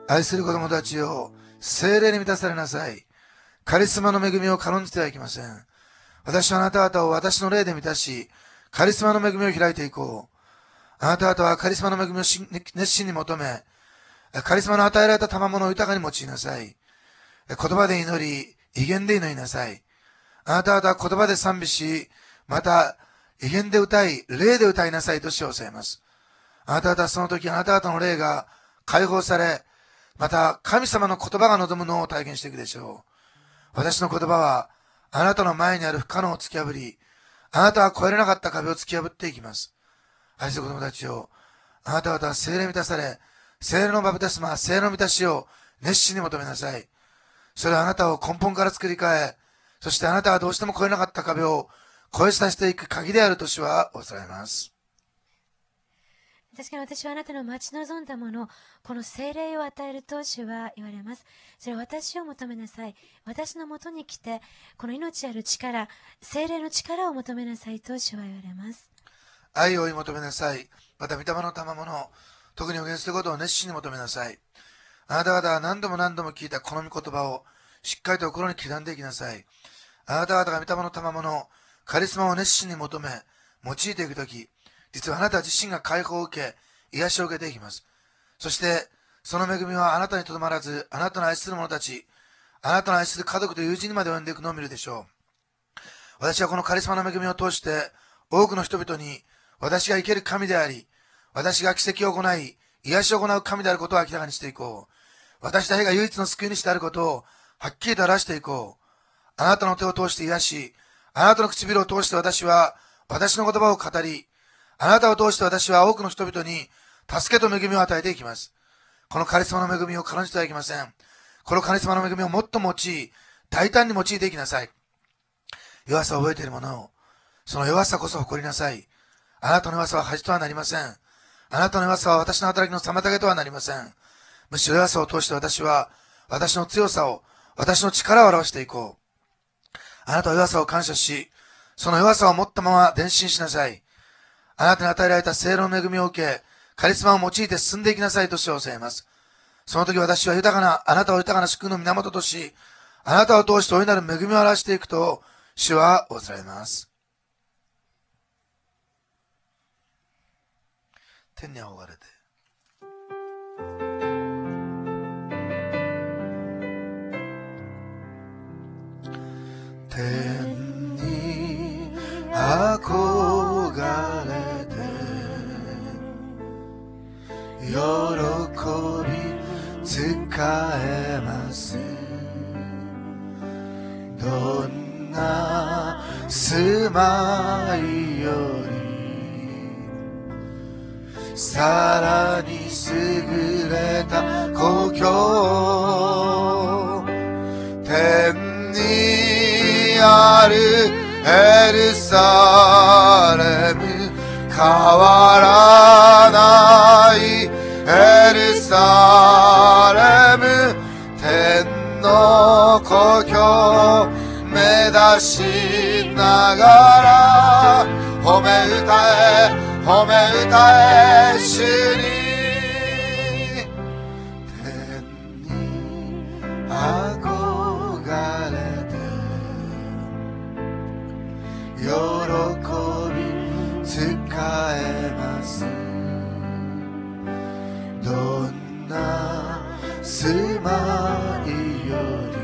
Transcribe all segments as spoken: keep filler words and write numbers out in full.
愛する子供たちを聖霊に満たされなさい。カリスマの恵みを軽んじてはいけません。私はあなた方を私の霊で満たし、カリスマの恵みを開いていこう。あなた方はカリスマの恵みを熱心に求め、カリスマの与えられた賜物を豊かに用いなさい。言葉で祈り、威厳で祈りなさい。あなた方は言葉で賛美し、また威厳で歌い、霊で歌いなさいと主を教えます。あなた方はその時、あなた方の霊が解放され、また神様の言葉が望むのを体験していくでしょう。私の言葉はあなたの前にある不可能を突き破り、あなたは越えれなかった壁を突き破っていきます。愛する子供たちを、あなた方は聖霊に満たされ、聖霊のバプテスマ、聖霊の満たしを熱心に求めなさい。それはあなたを根本から作り変え、そしてあなたがどうしても越えなかった壁を越えさせていく鍵であると主はおっしゃいます。 確かに私はあなたの待ち望んだもの、この聖霊を与えると主は言われます。それは私を求めなさい。私のもとに来て、この命ある力、聖霊の力を求めなさいと主は言われます。 愛を追い求めなさい。また御霊の賜物、特に予言することを熱心に求めなさい。あなた方は何度も何度も聞いたこの御言葉をしっかりと心に刻んでいきなさい。あなた方が御霊の賜物、カリスマを熱心に求め、用いていくとき、実はあなた自身が解放を受け、癒しを受けていきます。そして、その恵みはあなたにとどまらず、あなたの愛する者たち、あなたの愛する家族と友人にまで及んでいくのを見るでしょう。私はこのカリスマの恵みを通して、多くの人々に、私が生ける神であり、私が奇跡を行い、癒しを行う神であることを明らかにしていこう。私だけが唯一の救い主であることを、はっきりと表していこう。あなたの手を通して癒し、あなたの唇を通して私は、私の言葉を語り、あなたを通して私は多くの人々に助けと恵みを与えていきます。このカリスマの恵みを軽んじてはいけません。このカリスマの恵みをもっと用い、大胆に用いていきなさい。弱さを覚えている者を、その弱さこそ誇りなさい。あなたの弱さは恥とはなりません。あなたの弱さは私の働きの妨げとはなりません。むしろ弱さを通して私は、私の強さを、私の力を表していこう。あなたは弱さを感謝し、その弱さを持ったまま前進しなさい。あなたに与えられた聖霊の恵みを受け、カリスマを用いて進んでいきなさいと主を教えます。その時私は豊かな、あなたを豊かな祝福の源とし、あなたを通して大いなる恵みを表していくと、主はおっしゃいます。天に仰がれて。天に憧れて喜び使えます。どんな住まいよりさらに優れた故郷、天にあるエルサレム、変わらないエルサレム、天の故郷目指しながら褒め歌え褒め歌え主に。天に憧れて喜び使えます。どんな住まいより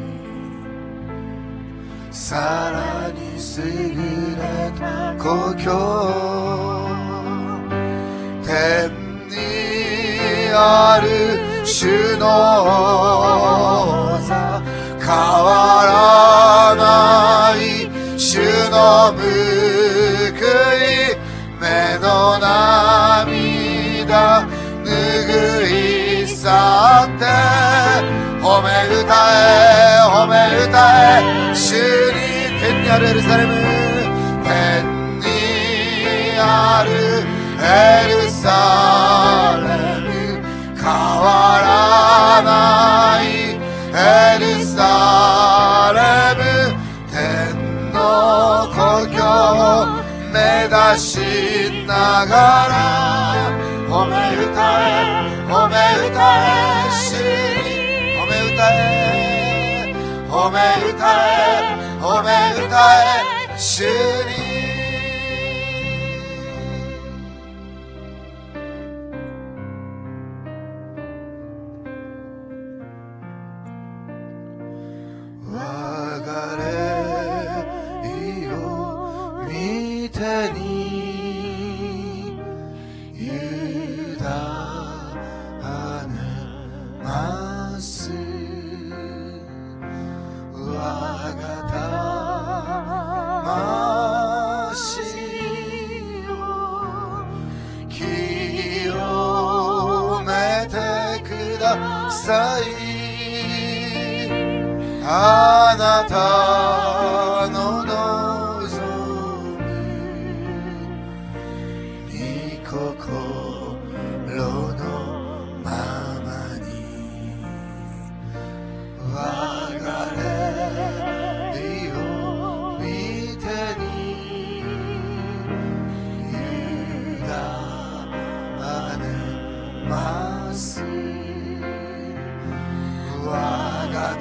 さらに優れた故郷、天にある主の座、変わらない主の報い、目の涙拭い去って褒め歌え褒め歌え主に。天にあるエルサレム、天にあるエルサレム、変わらないエルサレム、天の故郷目指しながら褒め歌え褒め歌え主褒め歌え褒め歌え主にあなたの望む御心のままに我が霊を御手に委ねます我が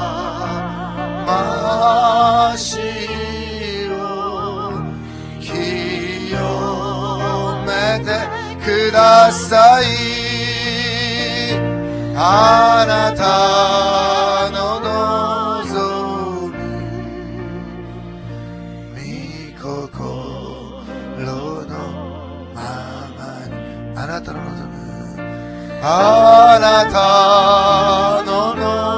魂を清めてくださいあなたの望む御心のままにあなたの望むあなたの望む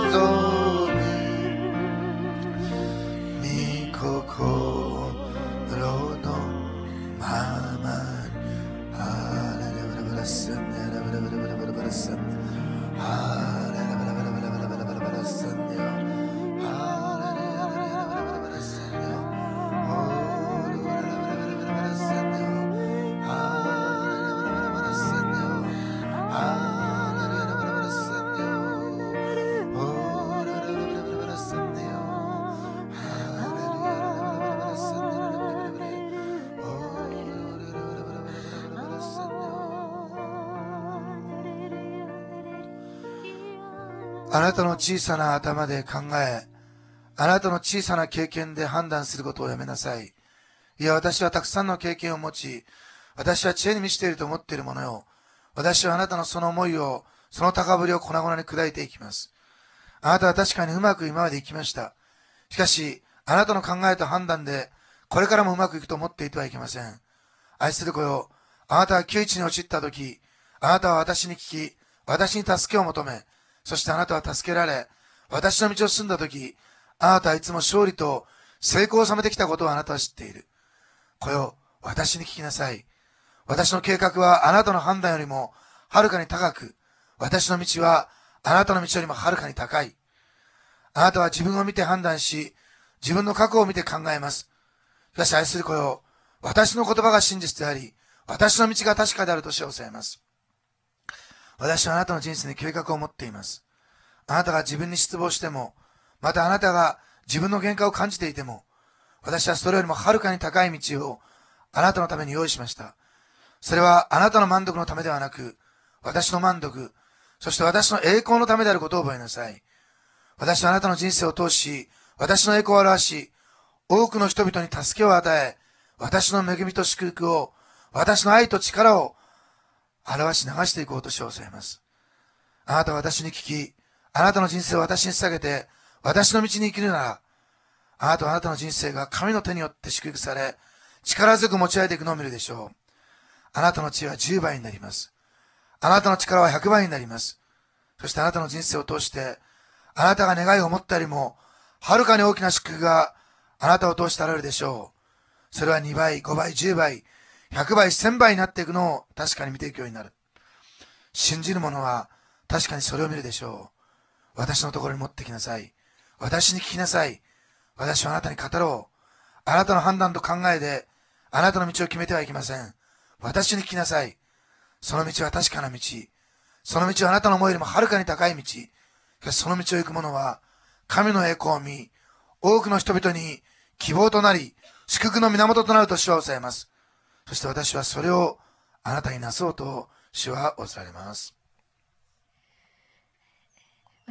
あなたの小さな頭で考え、あなたの小さな経験で判断することをやめなさい。いや、私はたくさんの経験を持ち、私は知恵に満ちていると思っているものよ。私はあなたのその思いを、その高ぶりを粉々に砕いていきます。あなたは確かにうまく今までいきました。しかし、あなたの考えと判断で、これからもうまくいくと思っていてはいけません。愛する子よ、あなたは窮地に陥ったとき、あなたは私に聞き、私に助けを求め、そしてあなたは助けられ、私の道を進んだとき、あなたはいつも勝利と成功を収めてきたことをあなたは知っている。子よ、私に聞きなさい。私の計画はあなたの判断よりもはるかに高く、私の道はあなたの道よりもはるかに高い。あなたは自分を見て判断し、自分の過去を見て考えます。しかし愛する子よ、私の言葉が真実であり、私の道が確かであるとしを教えます。私はあなたの人生に計画を持っています。あなたが自分に失望しても、またあなたが自分の限界を感じていても、私はそれよりもはるかに高い道をあなたのために用意しました。それはあなたの満足のためではなく、私の満足、そして私の栄光のためであることを覚えなさい。私はあなたの人生を通し、私の栄光を表し、多くの人々に助けを与え、私の恵みと祝福を、私の愛と力を表し流していこうとしを教えます。あなたは私に聞き、あなたの人生を私に捧げて、私の道に生きるなら、あなたはあなたの人生が神の手によって祝福され、力強く持ち上げていくのを見るでしょう。あなたの知恵はじゅうばいになります。あなたの力はひゃくばいになります。そしてあなたの人生を通して、あなたが願いを持ったよりも、はるかに大きな祝福があなたを通して現れるでしょう。それはにばい、ごばい、じゅうばい、ひゃくばい、せんばいになっていくのを確かに見ていくようになる。信じる者は確かにそれを見るでしょう。私のところに持ってきなさい。私に聞きなさい。私はあなたに語ろう。あなたの判断と考えで、あなたの道を決めてはいけません。私に聞きなさい。その道は確かな道。その道はあなたの思いよりもはるかに高い道。しかしその道を行く者は、神の栄光を見、多くの人々に希望となり、祝福の源となると主は教えます。そして私はそれをあなたになそうと主はおられます。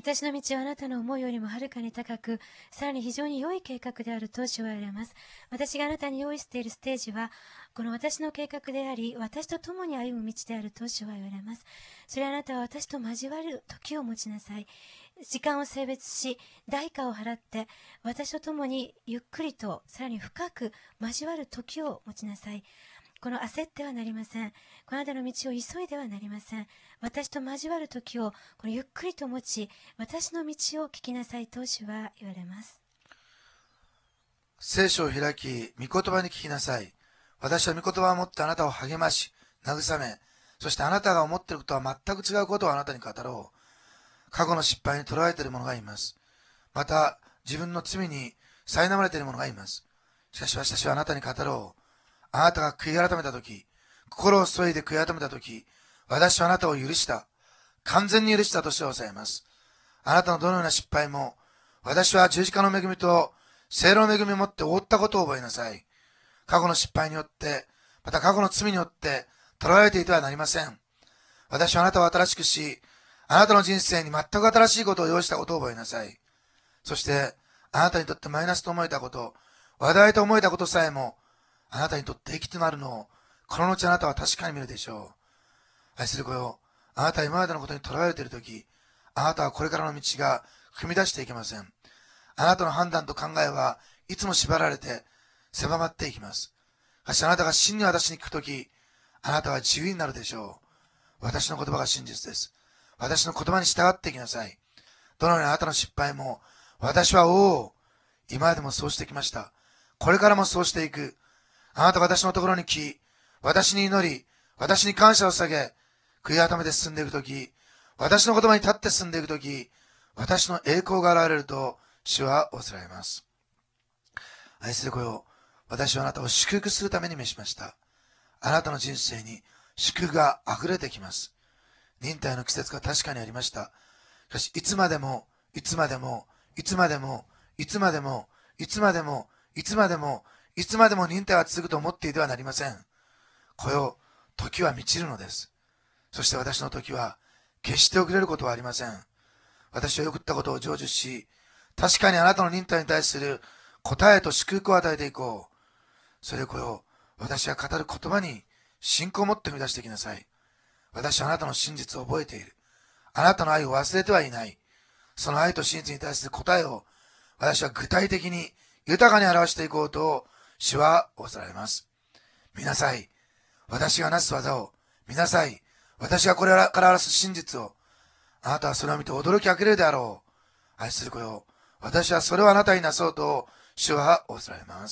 私の道はあなたの思いよりもはるかに高く、さらに非常に良い計画であると主は言われます。私があなたに用意しているステージは、この私の計画であり、私と共に歩む道であると主は言われます。それはあなたは私と交わる時を持ちなさい。時間を性別し、代価を払って、私と共にゆっくりと、さらに深く交わる時を持ちなさい。この焦ってはなりません。このあなたの道を急いではなりません。私と交わる時をこのゆっくりと持ち、私の道を聞きなさいと主は言われます。 聖書を開き、御言葉に聞きなさい。私は御言葉を持ってあなたを励まし、慰め、そしてあなたが思っていることは全く違うことをあなたに語ろう。過去の失敗に捉えている者がいます。また、自分の罪に苛まれている者がいます。しかし私はあなたに語ろう。あなたが悔い改めたとき、心を注いで悔い改めたとき、私はあなたを許した。完全に許したとして抑えます。あなたのどのような失敗も、私は十字架の恵みと聖霊の恵みを持って覆ったことを覚えなさい。過去の失敗によって、また過去の罪によって、囚われていてはなりません。私はあなたを新しくし、あなたの人生に全く新しいことを用意したことを覚えなさい。そして、あなたにとってマイナスと思えたこと、話題と思えたことさえも、あなたにとって益となるのを、この後あなたは確かに見るでしょう。愛する子よ、あなたは今までのことに囚われているとき、あなたはこれからの道が踏み出していけません。あなたの判断と考えはいつも縛られて狭まっていきます。しかしあなたが真に私に聞くとき、あなたは自由になるでしょう。私の言葉が真実です。私の言葉に従っていきなさい。どのようなあなたの失敗も、私はおお、今までもそうしてきました。これからもそうしていく。あなたが私のところに来、私に祈り、私に感謝を捧げ、悔い改めて進んでいくとき、私の言葉に立って進んでいくとき、私の栄光が現れると、主はおせられます。愛する子よ、私はあなたを祝福するために召しました。あなたの人生に祝福が溢れてきます。忍耐の季節が確かにありました。しかし、いつまでも、いつまでも、いつまでも、いつまでも、いつまでも、いつまでも、いつまでも忍耐は続くと思っていてはなりません。こよ、時は満ちるのです。そして私の時は、決して遅れることはありません。私はよくったことを成就し、確かにあなたの忍耐に対する答えと祝福を与えていこう。それこよ、私が語る言葉に信仰を持って踏み出していきなさい。私はあなたの真実を覚えている。あなたの愛を忘れてはいない。その愛と真実に対する答えを、私は具体的に豊かに表していこうと、主は仰せられます。見なさい。私がなす技を。見なさい。私がこれから表す真実を。あなたはそれを見て驚きあきれるであろう。愛する子よ。私はそれをあなたになそうと、主は仰せられます。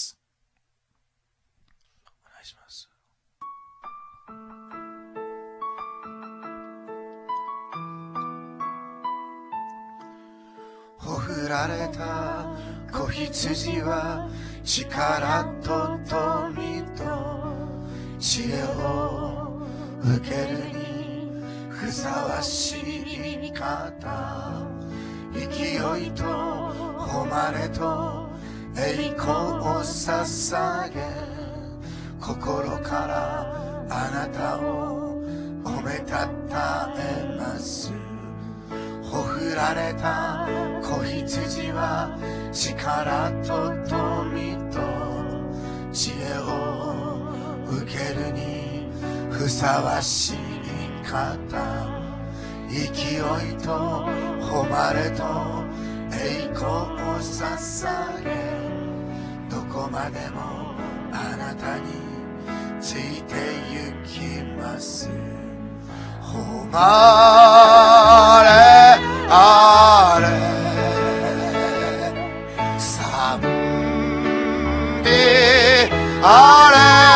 お願いします。ほふられた子羊は力と富と知恵を受けるにふさわしい方、勢いと誉れと栄光を捧げ、心からあなたを褒めたたえます。ほふられた子羊は力と富と知恵を受けるにふさわしい方、勢いと誉れと栄光を捧げ、どこまでもあなたについて行きます。誉れあれ賛美あ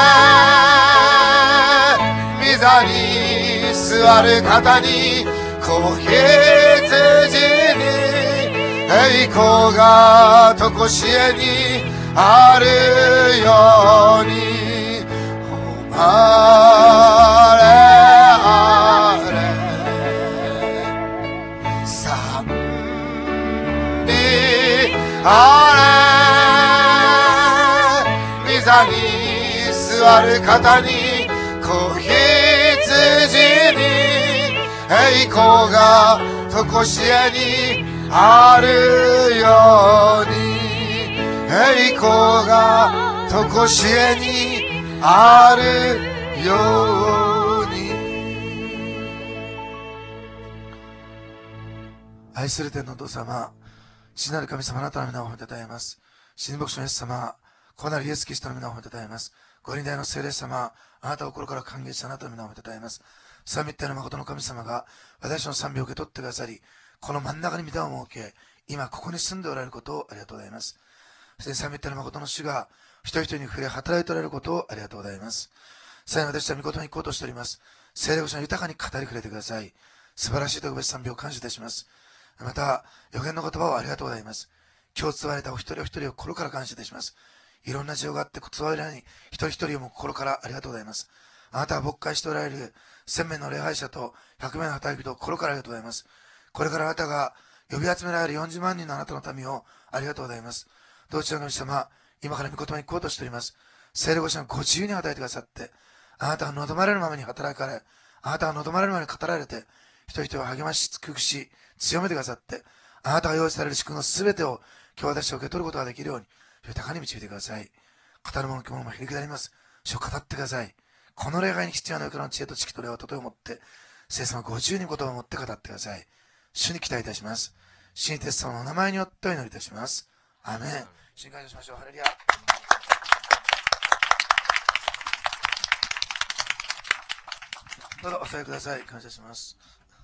れ、御座に座る方に子羊に栄光が常しえにあるように、誉れあれ賛美あれ、御座に座る方に子羊に栄光が常しえにあるように、栄光がとこしえにあるように。愛する天のお父様、父なる神様、あなたの皆を褒めたたえます。新牧師のイエス様、子なるイエス・キリストの皆を褒めたたえます。ご臨在の聖霊様、あなたを心から歓迎し、あなたの皆を褒めたたえます。三位一体の誠の神様が私の賛美を受け取ってくださり、この真ん中に御霊を設け、今ここに住んでおられることをありがとうございます。そして三位一体の誠の主が一人一人に触れ働いておられることをありがとうございます。さらに私は御言葉に行こうとしております。聖霊ご者の豊かに語り触れてください。素晴らしい特別賛美を感謝いたします。また、予言の言葉をありがとうございます。今日伝われたお一人お一人を心から感謝いたします。いろんな事情があって伝われない一人一人をも心からありがとうございます。あなたは牧会しておられる千名の礼拝者と百名の働き人を心からありがとうございます。これからあなたが呼び集められるよんじゅうまん人のあなたの民をありがとうございます。どちらの神様、今から御言葉に行こうとしております。聖霊ご者のご自由に与えてくださって、あなたが望まれるままに働かれ、あなたが望まれるままに語られて、一人一人を励まし、尽くし、強めてくださって、あなたが用意される祝福のすべてを今日私は受け取ることができるように、豊かに導いてください。語る者のも響き立ります。主を語ってください。この礼拝に必要な上からの知恵と知識と礼をとても持って、聖様ご自由に言葉を持って語ってください。主に期待いたします。主にイエス様のお名前によってお祈りいたします。アーメン。主に感謝しましょう。ハレルヤ。どうぞお座りください。感謝します。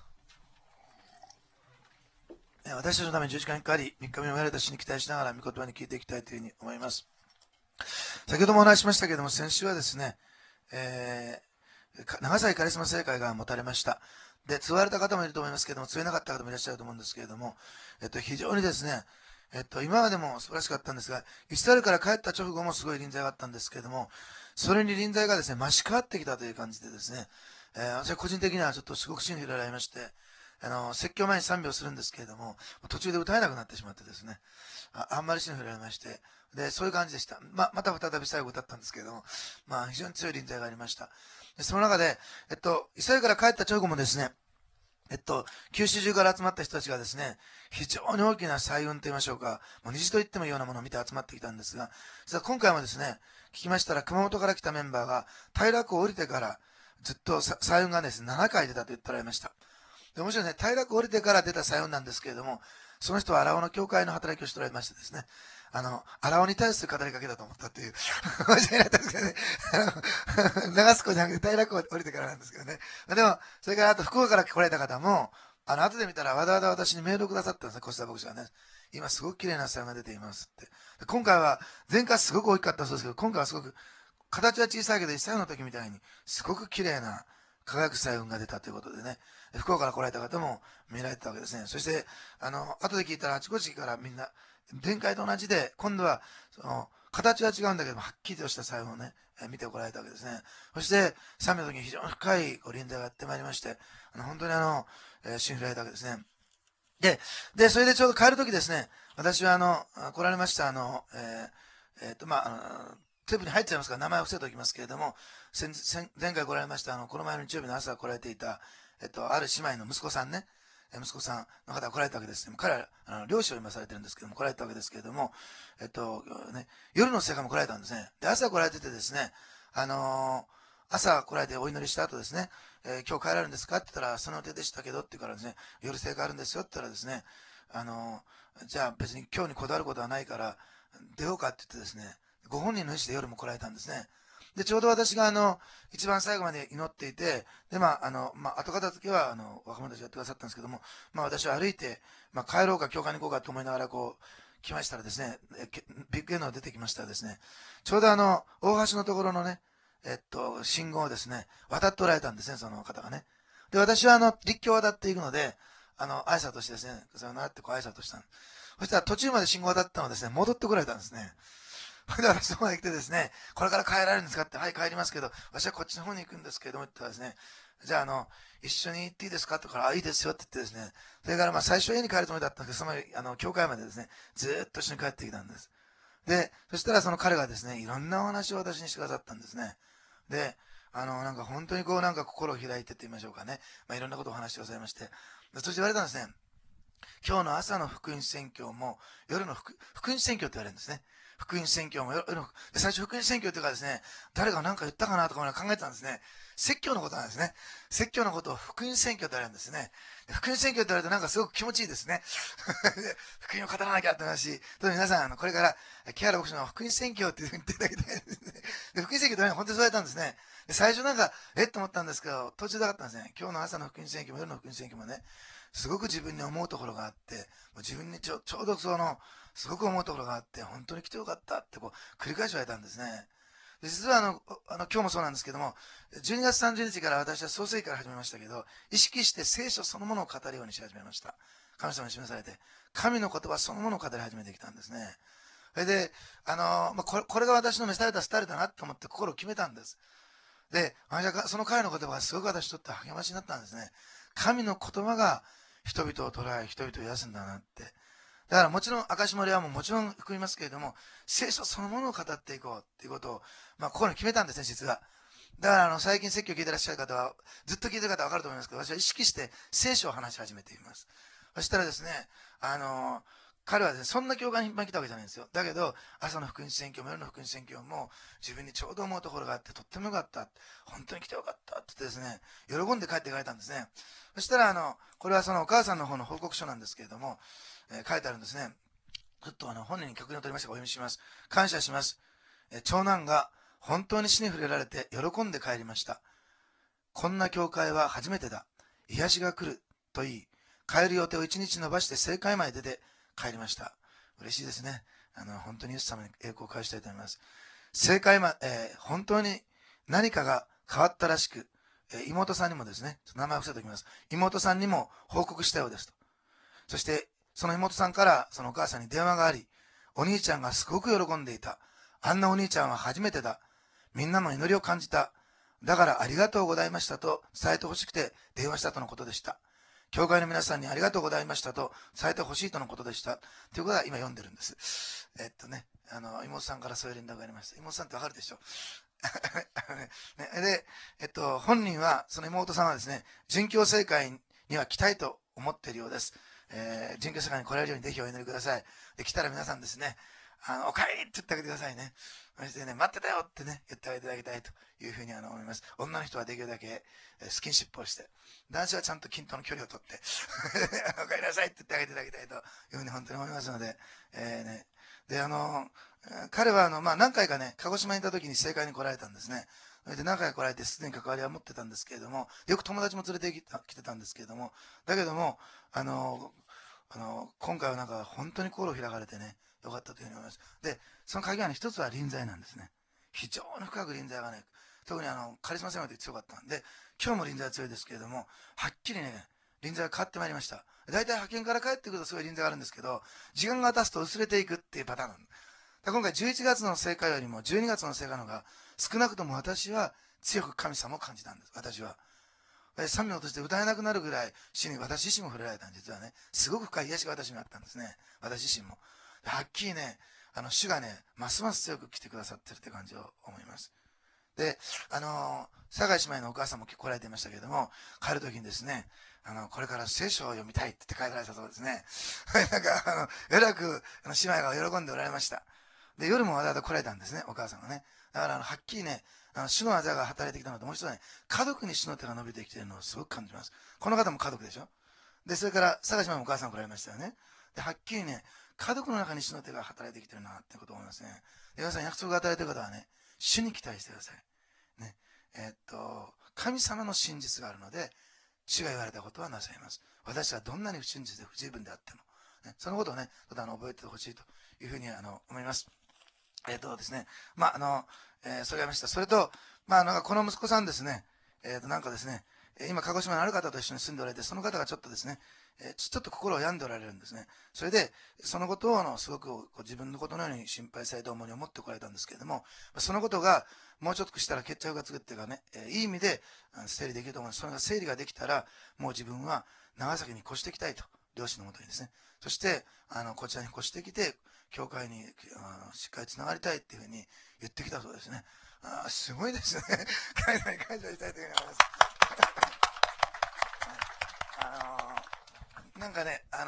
私たちのために十字架にかかり、みっかめに生まれた主に期待しながら、御言葉に聞いていきたいというふうに思います。先ほどもお話ししましたけれども、先週はですね、えー、長崎カリスマ聖会が持たれました。で、継がれた方もいると思いますけれども、継げなかった方もいらっしゃると思うんですけれども、えっと、非常にですね、えっと、今までも素晴らしかったんですが、イスラエルから帰った直後もすごい臨在があったんですけれども、それに臨在がですね、増し変わってきたという感じでですね、えー、私は個人的にはちょっとすごく心に触れられまして、あの、説教前に賛美をするんですけれども、途中で歌えなくなってしまってですね、あ, あんまり心に触れられまして、で、そういう感じでした。ま、また再び最後歌ったんですけれども、まあ、非常に強い臨在がありました。で、その中で、えっと、イスラエルから帰った直後もですね、えっと、九州中から集まった人たちがですね、非常に大きな彩雲と言いましょうか、もう虹と言ってもいいようなものを見て集まってきたんですが、実は今回もですね、聞きましたら、熊本から来たメンバーが、平区を降りてから、ずっと彩雲がですね、ななかい出たと言っておられました。で、もちろんね、平区を降りてから出た彩雲なんですけれども、その人は荒尾の教会の働きをしておられましてですね、あの、荒尾に対する語りかけだと思ったっていう、間違いなったんですけどね、長須湖じゃなくて平区を降りてからなんですけどね。でも、それからあと福岡から来られた方も、あの、後で見たらわざわざ私にメールをくださったんですね、コスタ牧師がね。今すごく綺麗な彩雲が出ていますって。今回は、前回すごく大きかったそうですけど、今回はすごく、形は小さいけど、一歳の時みたいに、すごく綺麗な輝く彩雲が出たということでね、福岡から来られた方も見られてたわけですね。そして、あの、後で聞いたらあちこちからみんな、前回と同じで、今度は、その、形は違うんだけども、はっきりとした彩雲をね、え見てこられたわけですね。そして、賛美の時に非常に深いご臨在がやってまいりまして、あの本当にあの、えー、心振られたわけですね。で、で、それでちょうど帰る時ですね、私はあの、来られました、あの、えー、えー、っと、まあ、あの、テープに入っちゃいますから名前を伏せておきますけれども、前回来られました、あの、この前の日曜日の朝来られていた、えっと、ある姉妹の息子さんね、息子さんの方が来られたわけですね。彼は、あの、漁師を今されてるんですけども、来られたわけですけれども、えっと、ね、夜の世界も来られたんですね。で、朝来られててですね、あのー、朝来られてお祈りした後ですね、えー、今日帰られるんですかって言ったら、その予定でしたけどって言うからですね、夜聖会あるんですよって言ったらですね、あのー、じゃあ別に今日にこだわることはないから、出ようかって言ってですね、ご本人の意思で夜も来られたんですね。で、ちょうど私があの、一番最後まで祈っていて、で、まあ、あの、まあ、後片付けは、あの、若者たちがやってくださったんですけども、まあ、私は歩いて、まあ、帰ろうか、教会に行こうかと思いながら、こう、来ましたらですね、ビッグエンドが出てきましたらですね、ちょうどあの、大橋のところのね、えっと、信号をですね、渡っておられたんですね、その方がね。で、私はあの、立教を渡っていくので、あの、挨拶してですね、さよならってこう挨拶したんです。そしたら途中まで信号を渡ったのをですね、戻ってこられたんですね。で、私の方まで来てですね、これから帰られるんですかって、はい、帰りますけど、私はこっちの方に行くんですけども、って言ったらですね、じゃあ、あの、一緒に行っていいですかって言うから、あ、いいですよって言ってですね、それからまあ最初家に帰るつもりだったんですけど、その、あの、教会までですね、ずーっと一緒に帰ってきたんです。で、そしたらその彼がですね、いろんなお話を私にしてくださったんですね。で、あの、なんか本当にこう、なんか心を開いてって言いましょうかね。まあ、いろんなことをお話してくださいまして。そして言われたんですね。 今日の朝の福音宣教も、夜の福福音宣教って言われるんですね。福音宣教も夜の、最初福音宣教というかですね、誰が何か言ったかなとか考えてたんですね。説教のことなんですね。説教のことを福音宣教と言われるんですね。福音宣教と言われるとなんかすごく気持ちいいですね。福音を語らなきゃって話。特に皆さん、あの、これから、木原牧師の福音宣教って言っていただきたいですね。で福音宣教って本当にそうやったんですね。で最初なんか、えっと思ったんですけど、途中で分かったんですね。今日の朝の福音宣教も夜の福音宣教もね、すごく自分に思うところがあって、もう自分にちょちょうどその、すごく思うところがあって、本当に来てよかったってこう繰り返し言われたんですね。で実はあのあの今日もそうなんですけども、じゅうにがつさんじゅうにちから私は創世記から始めましたけど、意識して聖書そのものを語るようにし始めました。神様に示されて、神の言葉そのものを語り始めてきたんですね。それで、あのまあ、これこれが私の召されたスタイルだなと思って心を決めたんです。で、私はその彼の言葉がすごく私にとって励ましになったんですね。神の言葉が人々を捉え、人々を癒すんだなって。だからもちろん、証森はももちろん含みますけれども、聖書そのものを語っていこうっていうことを、まあ、心に決めたんですね、実は。だから、あの、最近説教を聞いてらっしゃる方は、ずっと聞いてる方はわかると思いますけど、私は意識して聖書を話し始めています。そしたらですね、あの、彼はですね、そんな教会に頻繁に来たわけじゃないんですよ。だけど、朝の福音宣教も夜の福音宣教も、自分にちょうど思うところがあって、とってもよかった。本当に来てよかったって言ってですね、喜んで帰って帰ったんですね。そしたら、あの、これはそのお母さんの方の報告書なんですけれども、えー書いてあるんですね。ちょっとあの、本人に確認を取りましたがお読みします。感謝します。えー長男が本当に死に触れられて喜んで帰りました。こんな教会は初めてだ。癒しが来る。と言い、帰る予定を一日延ばして正会まで出て帰りました。嬉しいですね。あの、本当にイエス様に栄光を返したいと思います。正会ま、えー本当に何かが変わったらしく、えー妹さんにもですね、名前を伏せておきます。妹さんにも報告したようですと。そして、その妹さんからそのお母さんに電話があり、お兄ちゃんがすごく喜んでいた。あんなお兄ちゃんは初めてだ。みんなの祈りを感じた。だからありがとうございましたと伝えてほしくて電話したとのことでした。教会の皆さんにありがとうございましたと伝えてほしいとのことでした。ということは今読んでるんです。えっとね、あの、妹さんからそういう連絡がありました。妹さんってわかるでしょね、で、えっと、本人は、その妹さんはですね、殉教正会には来たいと思っているようです。えー、殉教正会に来られるようにぜひお祈りください。で、来たら皆さんですね、あの、お帰りって言ってあげてくださいね。そしてね、待ってたよってね、言ってあげていただきたいというふうにあの思います。女の人はできるだけスキンシップをして、男性はちゃんと均等の距離をとって、お帰りなさいって言ってあげていただきたいというふうに本当に思いますので、えー、ね、で、あの、彼はあの、まあ、何回かね、鹿児島にいた時に正会に来られたんですね。それで何回か来られてすでに関わりは持ってたんですけれども、よく友達も連れてきた来てたんですけれども、だけども、あの、あの、今回はなんか本当に心を開かれてね、よかったというふうに思います。で、その鍵はね、一つは臨在なんですね。非常に深く臨在がね、特にあの、カリスマ性まで強かったんで、今日も臨在は強いですけれども、はっきりね、臨在が変わってまいりました。大体派遣から帰ってくるとすごい臨在があるんですけど、時間が経つと薄れていくっていうパターンなんだ。今回じゅういちがつの聖火よりもじゅうにがつの聖火の方が少なくとも私は強く神様を感じたんです。私は。賛美を落として歌えなくなるぐらい死に私自身も触れられたんです。実はね、すごく深い癒しが私にあったんですね。私自身も。はっきりね、あの、主がね、ますます強く来てくださってるって感じを思います。で、あの、酒井姉妹のお母さんも来られていましたけれども、帰るときにですね、あの、これから聖書を読みたいって帰られたそうですね。なんか、あの、えらく、あの姉妹が喜んでおられました。で、夜もわざわざ来られたんですね、お母さんがね。だから、あの、はっきりね、あの主の技が働いてきたのと、もう一つはね、家族に主の手が伸びてきているのをすごく感じます。この方も家族でしょ。で、それから、坂島もお母さん来られましたよね。で、はっきりね、家族の中に主の手が働いてきてるな、ってことを思いますね。で、皆さん、約束が与えられている方はね、主に期待してください。ね。えーっと、神様の真実があるので、主が言われたことはなさいます。私はどんなに不真実で不十分であっても、ね、そのことをね、ちょっとあの覚えてほしいというふうにあの思います。えっ、とですね、まあ、あの、えー、それがありました。それと、まあ、なんかこの息子さんですね、えっ、と、なんかですね、今、鹿児島のある方と一緒に住んでおられて、その方がちょっとですね、えー、ちょっと心を病んでおられるんですね。それで、そのことをあのすごくこう自分のことのように心配された思いに思ってこられたんですけれども、そのことがもうちょっとしたら決着がつくっていうかね、えー、いい意味で整理できると思います。それが整理ができたら、もう自分は長崎に越していきたいと、両親のもとにですね。そして、あの、こちらに越してきて、教会にしっかりつながりたいっていうふうに言ってきたそうですね。あすごいですね。感謝感謝したいというふうに思います。あのー、なんかね、あの、こ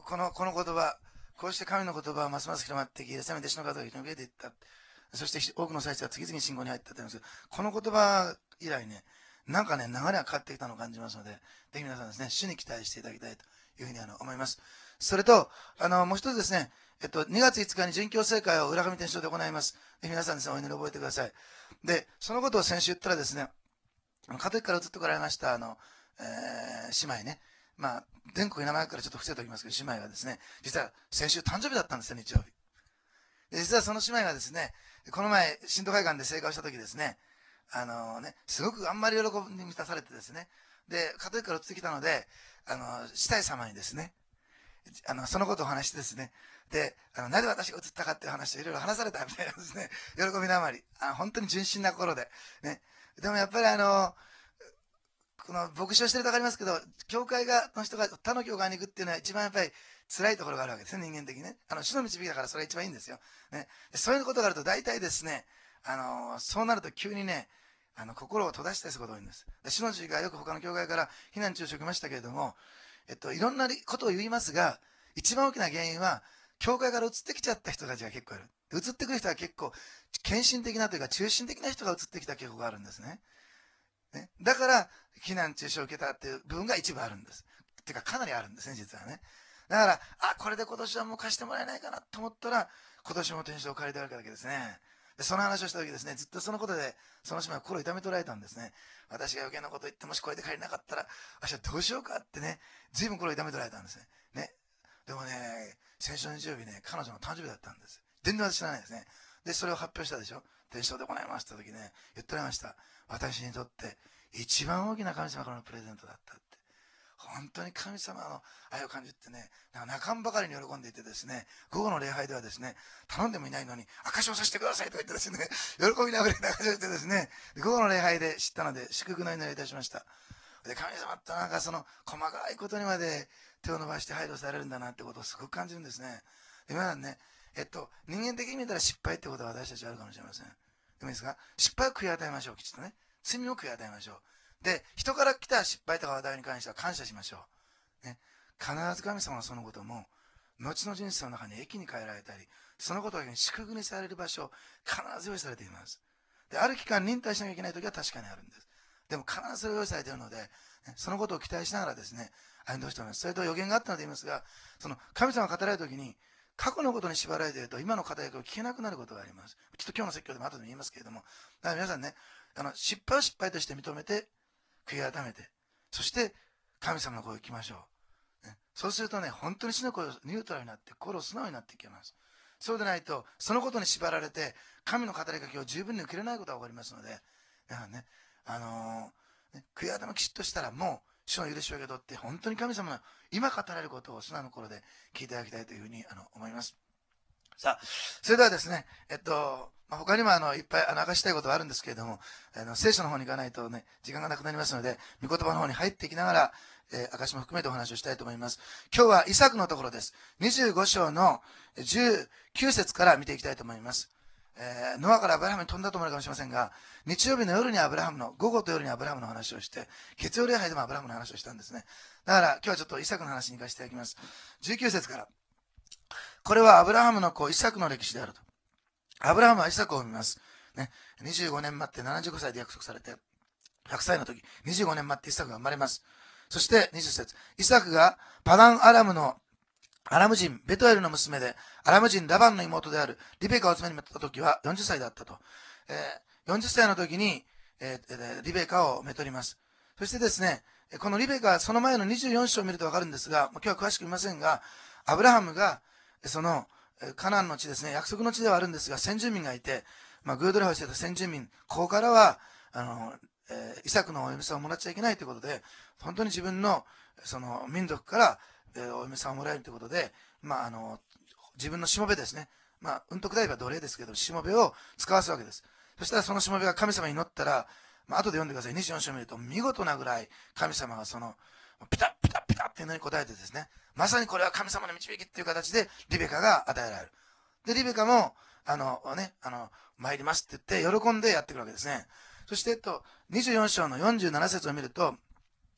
この、この言葉、こうして神の言葉はますます広まっていき、エルサレムに弟子の方が広げていった。そして多くの祭司が次々に信仰に入ったと言いますけど、この言葉以来ね、なんかね、流れが変わってきたのを感じますので、ぜひ皆さんですね、主に期待していただきたいというふうにあの思います。それと、あの、もう一つですね、えっと、にがついつかに殉教聖会を浦上天正で行います。ぜひ皆さんですね、お祈り覚えてください。で、そのことを先週言ったらですね、カトリックから移ってこられました、あの、えー、姉妹ね。まあ、全国に名前からちょっと伏せておきますけど、姉妹がですね、実は先週誕生日だったんですよ、日曜日。で実はその姉妹がですね、この前、新都会館で聖火をした時ですね、あのね、すごくあんまり喜びに満たされてですね、で、カトリックから移ってきたので、あの、司祭様にですね、あの、そのことを話してですね、で、あの、なぜ私が移ったかっていう話をいろいろ話されたみたいなんですね。喜びのあまり。あ本当に純真な心で。ね。でもやっぱりあの、この牧師をしてると分かりますけど、教会がの人が他の教会に行くっていうのは一番やっぱり辛いところがあるわけですね、人間的にね。あの、主の導きだからそれが一番いいんですよ。ね。そういうことがあると大体ですね、あの、そうなると急にね、あの、心を閉ざしたりすることが多いんです。で主の導きがよく他の教会から非難中止を受けましたけれども、えっと、いろんなことを言いますが、一番大きな原因は、教会から移ってきちゃった人たちが結構いる。移ってくる人は結構、献身的なというか、中心的な人が移ってきた傾向があるんですね。ねだから、非難中傷を受けたっていう部分が一部あるんです。っていうか、かなりあるんですね、実はね。だから、あ、これで今年はもう貸してもらえないかなと思ったら、今年も天使を借りてあるわけですね。で、その話をした時ですね、ずっとそのことで、その姉妹は心を痛め取られたんですね。私が余計なこと言って、もしこれで借りなかったら、私はどうしようかってね、随分心を痛め取られたんですね。ね。でもね、先週の日曜日ね、彼女の誕生日だったんです。全然私知らないですね。で、それを発表したでしょ。天使で行いますって時ね、言っておりました。私にとって一番大きな神様からのプレゼントだったって。本当に神様の愛を感じてね、なんか泣かんばかりに喜んでいてですね、午後の礼拝ではですね、頼んでもいないのに、証しをさせてくださいとか言ってですね、喜びながら証しをしてですね、午後の礼拝で知ったので、祝福の祈りをいたしました。で、神様ってなんかその細かいことにまで手を伸ばして配慮されるんだなってことをすごく感じるんですね。で、皆さんね、えっと、人間的に見たら失敗ってことは私たちはあるかもしれません。でもいいですか？失敗を悔い改めましょう、きちっとね。罪を悔い改めましょう。で、人から来た失敗とか話題に関しては感謝しましょう。ね、必ず神様はそのことも、後の人生の中に益に変えられたり、そのことに祝福にされる場所、必ず用意されています。で、ある期間忍耐しなきゃいけない時は確かにあるんです。でも必ずそれを用意されているので、そのことを期待しながらですね、歩んでほしいと思います。それと予言があったので言いますが、その神様が語られる時に、過去のことに縛られていると、今の課題を聞けなくなることがあります。ちょっと今日の説教でも後でも言いますけれども、だから皆さんね、あの失敗を失敗として認めて、悔い改めて、そして神様の声を聞きましょう。ね、そうするとね、本当に主の声をニュートラルになって、心を素直になっていきます。そうでないと、そのことに縛られて、神の語りかけを十分に受けれないことが起こりますので、だからね、あのー、ね、悔い改めきちっとしたら、もう、主の許しを受け取って、本当に神様の今語られることを素直な心で聞いていただきたいというふうにあの思います。さあ、それではですね、えっと、まあ、他にもあのいっぱいあの明かしたいことはあるんですけれども、あの聖書の方に行かないとね、時間がなくなりますので、御言葉の方に入っていきながら、えー、証も含めてお話をしたいと思います。今日はイサクのところです。にじゅうご章のじゅうきゅう節から見ていきたいと思います。えー、ノアからアブラハムに飛んだと思うかもしれませんが、日曜日の夜にアブラハムの、午後と夜にアブラハムの話をして、月曜礼拝でもアブラハムの話をしたんですね。だから今日はちょっとイサクの話に行かせていただきます。じゅうきゅう節から。これはアブラハムの子イサクの歴史であると。アブラハムはイサクを産みます。ね、にじゅうごねん待ってななじゅうごさいで約束されて、ひゃくさいの時、にじゅうごねん待ってイサクが生まれます。そしてにじゅっ節。イサクがパダンアラムのアラム人ベトエルの娘で、アラム人ラバンの妹であるリベカを妻にめった時はよんじゅっさいだったと。えー、よんじゅっさいの時に、えー、リベカをめとります。そしてですね、このリベカ、その前のにじゅうよん章を見るとわかるんですが、今日は詳しく見ませんが、アブラハムが、その、カナンの地ですね、約束の地ではあるんですが、先住民がいて、まあ、グードラフしてた先住民、ここからは、あの、えー、イサクのお嫁さんをもらっちゃいけないということで、本当に自分の、その、民族から、えー、お嫁さんをもらえるということで、まあ、あの、自分のしもべですね、まあ、うんとくだいば奴隷ですけど、しもべを使わすわけです。そしたらそのしもべが神様に祈ったら、まあ、後で読んでください。にじゅうよん章を見ると、見事なぐらい神様がその、ピタッピタッピタッっていうのに答えてですね、まさにこれは神様の導きっていう形でリベカが与えられる。で、リベカも、あの、ね、あの、参りますって言って喜んでやってくるわけですね。そして、えっと、にじゅうよん章のよんじゅうなな節を見ると、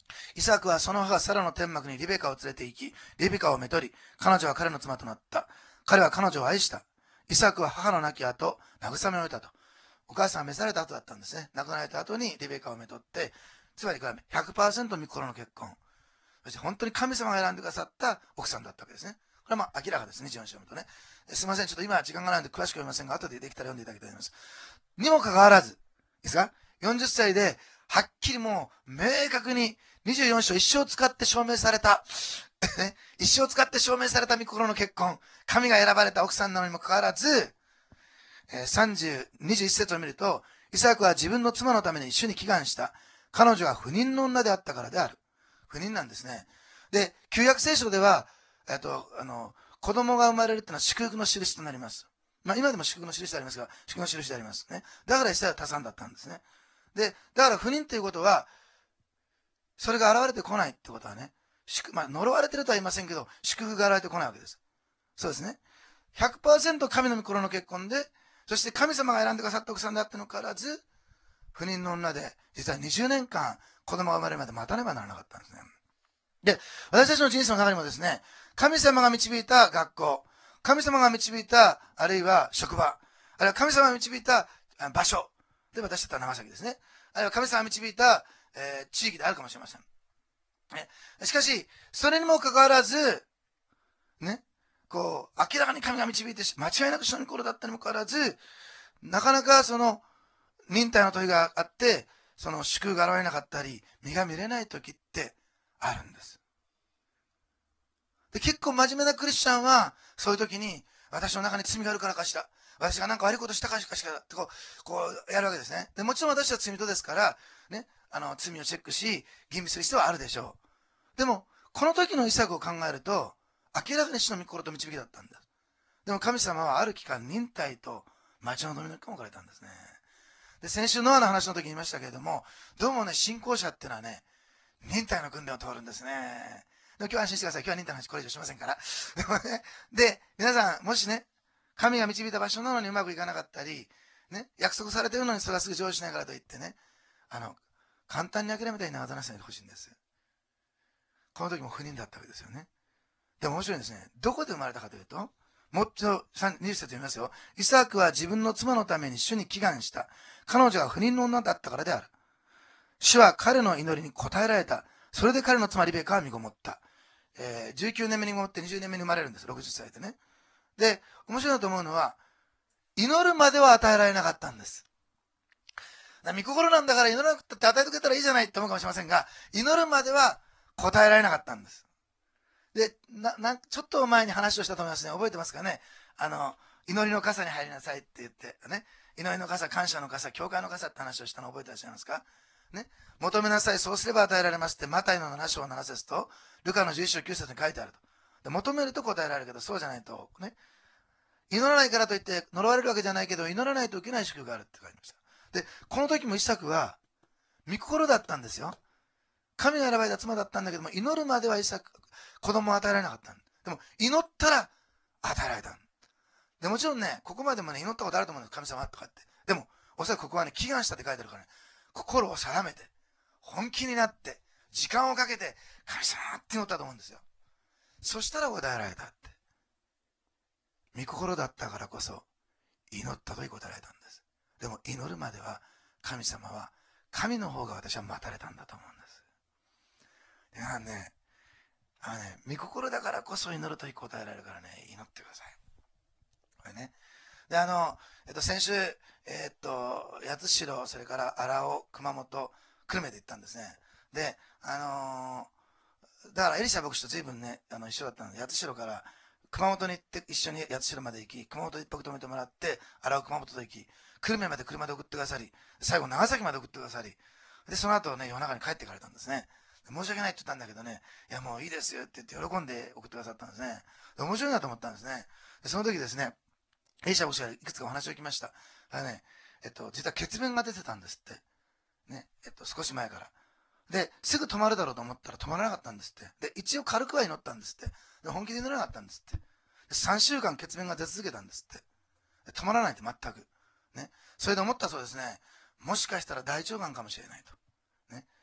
イサクはその母サラの天幕にリベカを連れて行き、リベカをめとり、彼女は彼の妻となった。彼は彼女を愛した。イサクは母の亡き後、慰めを得たと。お母さんが召された後だったんですね。亡くなられた後にリベカをめとって、つまりこれは ひゃくパーセント 御心の結婚。そして本当に神様が選んでくださった奥さんだったわけですね。これはまあ明らかですね、じゅうよん章を見るとね。すみません、ちょっと今は時間がないので詳しく読みませんが、後でできたら読んでいただきたいと思います。にもかかわらず、いいですか ?よんじゅっ 歳で、はっきりもう明確ににじゅうよん章一生使って証明された、一生使って証明された御心の結婚、神が選ばれた奥さんなのにもかかわらず、さんじゅう、にじゅういち節を見ると、イサクは自分の妻のために主に祈願した。彼女は不妊の女であったからである。不妊なんですね。で、旧約聖書では、えっと、あの、子供が生まれるっていうのは祝福の印となります。まあ今でも祝福の印でありますが、祝福の印でありますね。だからイサクは多産だったんですね。で、だから不妊ということは、それが現れてこないってことはね、まあ呪われてるとは言いませんけど、祝福が現れてこないわけです。そうですね。ひゃくパーセント 神の御心の結婚で、そして神様が選んでくださった奥さんであったのからず、不妊の女で、実はにじゅうねんかん子供が生まれるまで待たねばならなかったんですね。で、私たちの人生の中にもですね、神様が導いた学校、神様が導いた、あるいは職場、あるいは神様が導いた場所、で私だったら長崎ですね。あるいは神様が導いた、えー、地域であるかもしれません。しかし、それにもかかわらず、ね、こう、明らかに神が導いて、間違いなく主の心だったにもかかわらず、なかなかその、忍耐の時があって、その祝福が現れなかったり、身が見れない時ってあるんです。で、結構真面目なクリスチャンは、そういう時に、私の中に罪があるからかしら、私が何か悪いことしたかしかしら、ってこう、こうやるわけですね。で、もちろん私は罪人ですから、ね、あの、罪をチェックし、吟味する必要はあるでしょう。でも、この時のイサクを考えると、明らかに主の御心と導きだったんです。でも神様はある期間、忍耐と待ち望みの期間を置かれたんですね。で、先週ノアの話の時に言いましたけれども、どうもね、信仰者っていうのはね、忍耐の訓練を通るんですね。でも今日は安心してください。今日は忍耐の話これ以上しませんから。でもね、で、皆さん、もしね、神が導いた場所なのにうまくいかなかったり、ね、約束されてるのにそれがすぐ成就しないからといってね、あの、簡単に諦めたり長ざらせないでほしいんです。この時も不妊だったわけですよね。でも面白いですね。どこで生まれたかというと、もう一度にじゅっ節読みますよ。イサクは自分の妻のために主に祈願した。彼女は不妊の女だったからである。主は彼の祈りに応えられた。それで彼の妻リベカは身ごもった。えー、じゅうきゅうねんめにごもってにじゅうねんめに生まれるんです。ろくじゅっさいでね。で、面白いなと思うのは、祈るまでは与えられなかったんです。御心なんだから祈らなくて与えてくれたらいいじゃないって思うかもしれませんが、祈るまでは応えられなかったんです。で、な、な、ちょっと前に話をしたと思いますね。覚えてますかね。あの、祈りの傘に入りなさいって言って、ね。祈りの傘、感謝の傘、教会の傘って話をしたの覚えてらっしゃいますかね。求めなさい、そうすれば与えられますって、マタイのなな章なな節と、ルカのじゅういち章きゅう節に書いてあると。で求めると答えられるけど、そうじゃないと、ね。祈らないからといって呪われるわけじゃないけど、祈らないと受けない祝福があるって書いてました。で、この時もイサクは、御心だったんですよ。神が選ばれた妻だったんだけども、祈るまではイサク、子供を与えられなかった。でも、祈ったら与えられた。で、もちろんね、ここまでもね、祈ったことあると思うんです。神様とかって。でも、おそらくここはね、祈願したって書いてあるからね、心を定めて、本気になって、時間をかけて、神様って祈ったと思うんですよ。そしたら答えられたって。御心だったからこそ、祈ったという答えられたんです。でも、祈るまでは、神様は、神の方が私は待たれたんだと思うんです。でなんね、あのね、御心だからこそ祈ると答えられるからね、祈ってください。これね。で、あの、えっと、先週、えっと、八代、それから荒尾、熊本、久留米で行ったんですね。で、あのー、だからエリシャ牧師と随分ね、あの、一緒だったので、八代から熊本に行って、一緒に八代まで行き、熊本一泊泊めてもらって、荒尾熊本と行き、久留米まで車で送ってくださり、最後長崎まで送ってくださり、で、その後ね、夜中に帰ってかれたんですね。申し訳ないって言ったんだけどね、いやもういいですよって言って喜んで送ってくださったんですね。で面白いなと思ったんですね。でその時ですね、エリシャ牧師がいくつかお話を聞きました。あれね、えっと、実は血便が出てたんですって。ね、えっと、少し前から。で、すぐ止まるだろうと思ったら止まらなかったんですって。で、一応軽くは祈ったんですって。で、本気で祈らなかったんですって。で、さんしゅうかん血便が出続けたんですって。で止まらないって全く。ね。それで思ったそうですね。もしかしたら大腸がんかもしれないと。ね。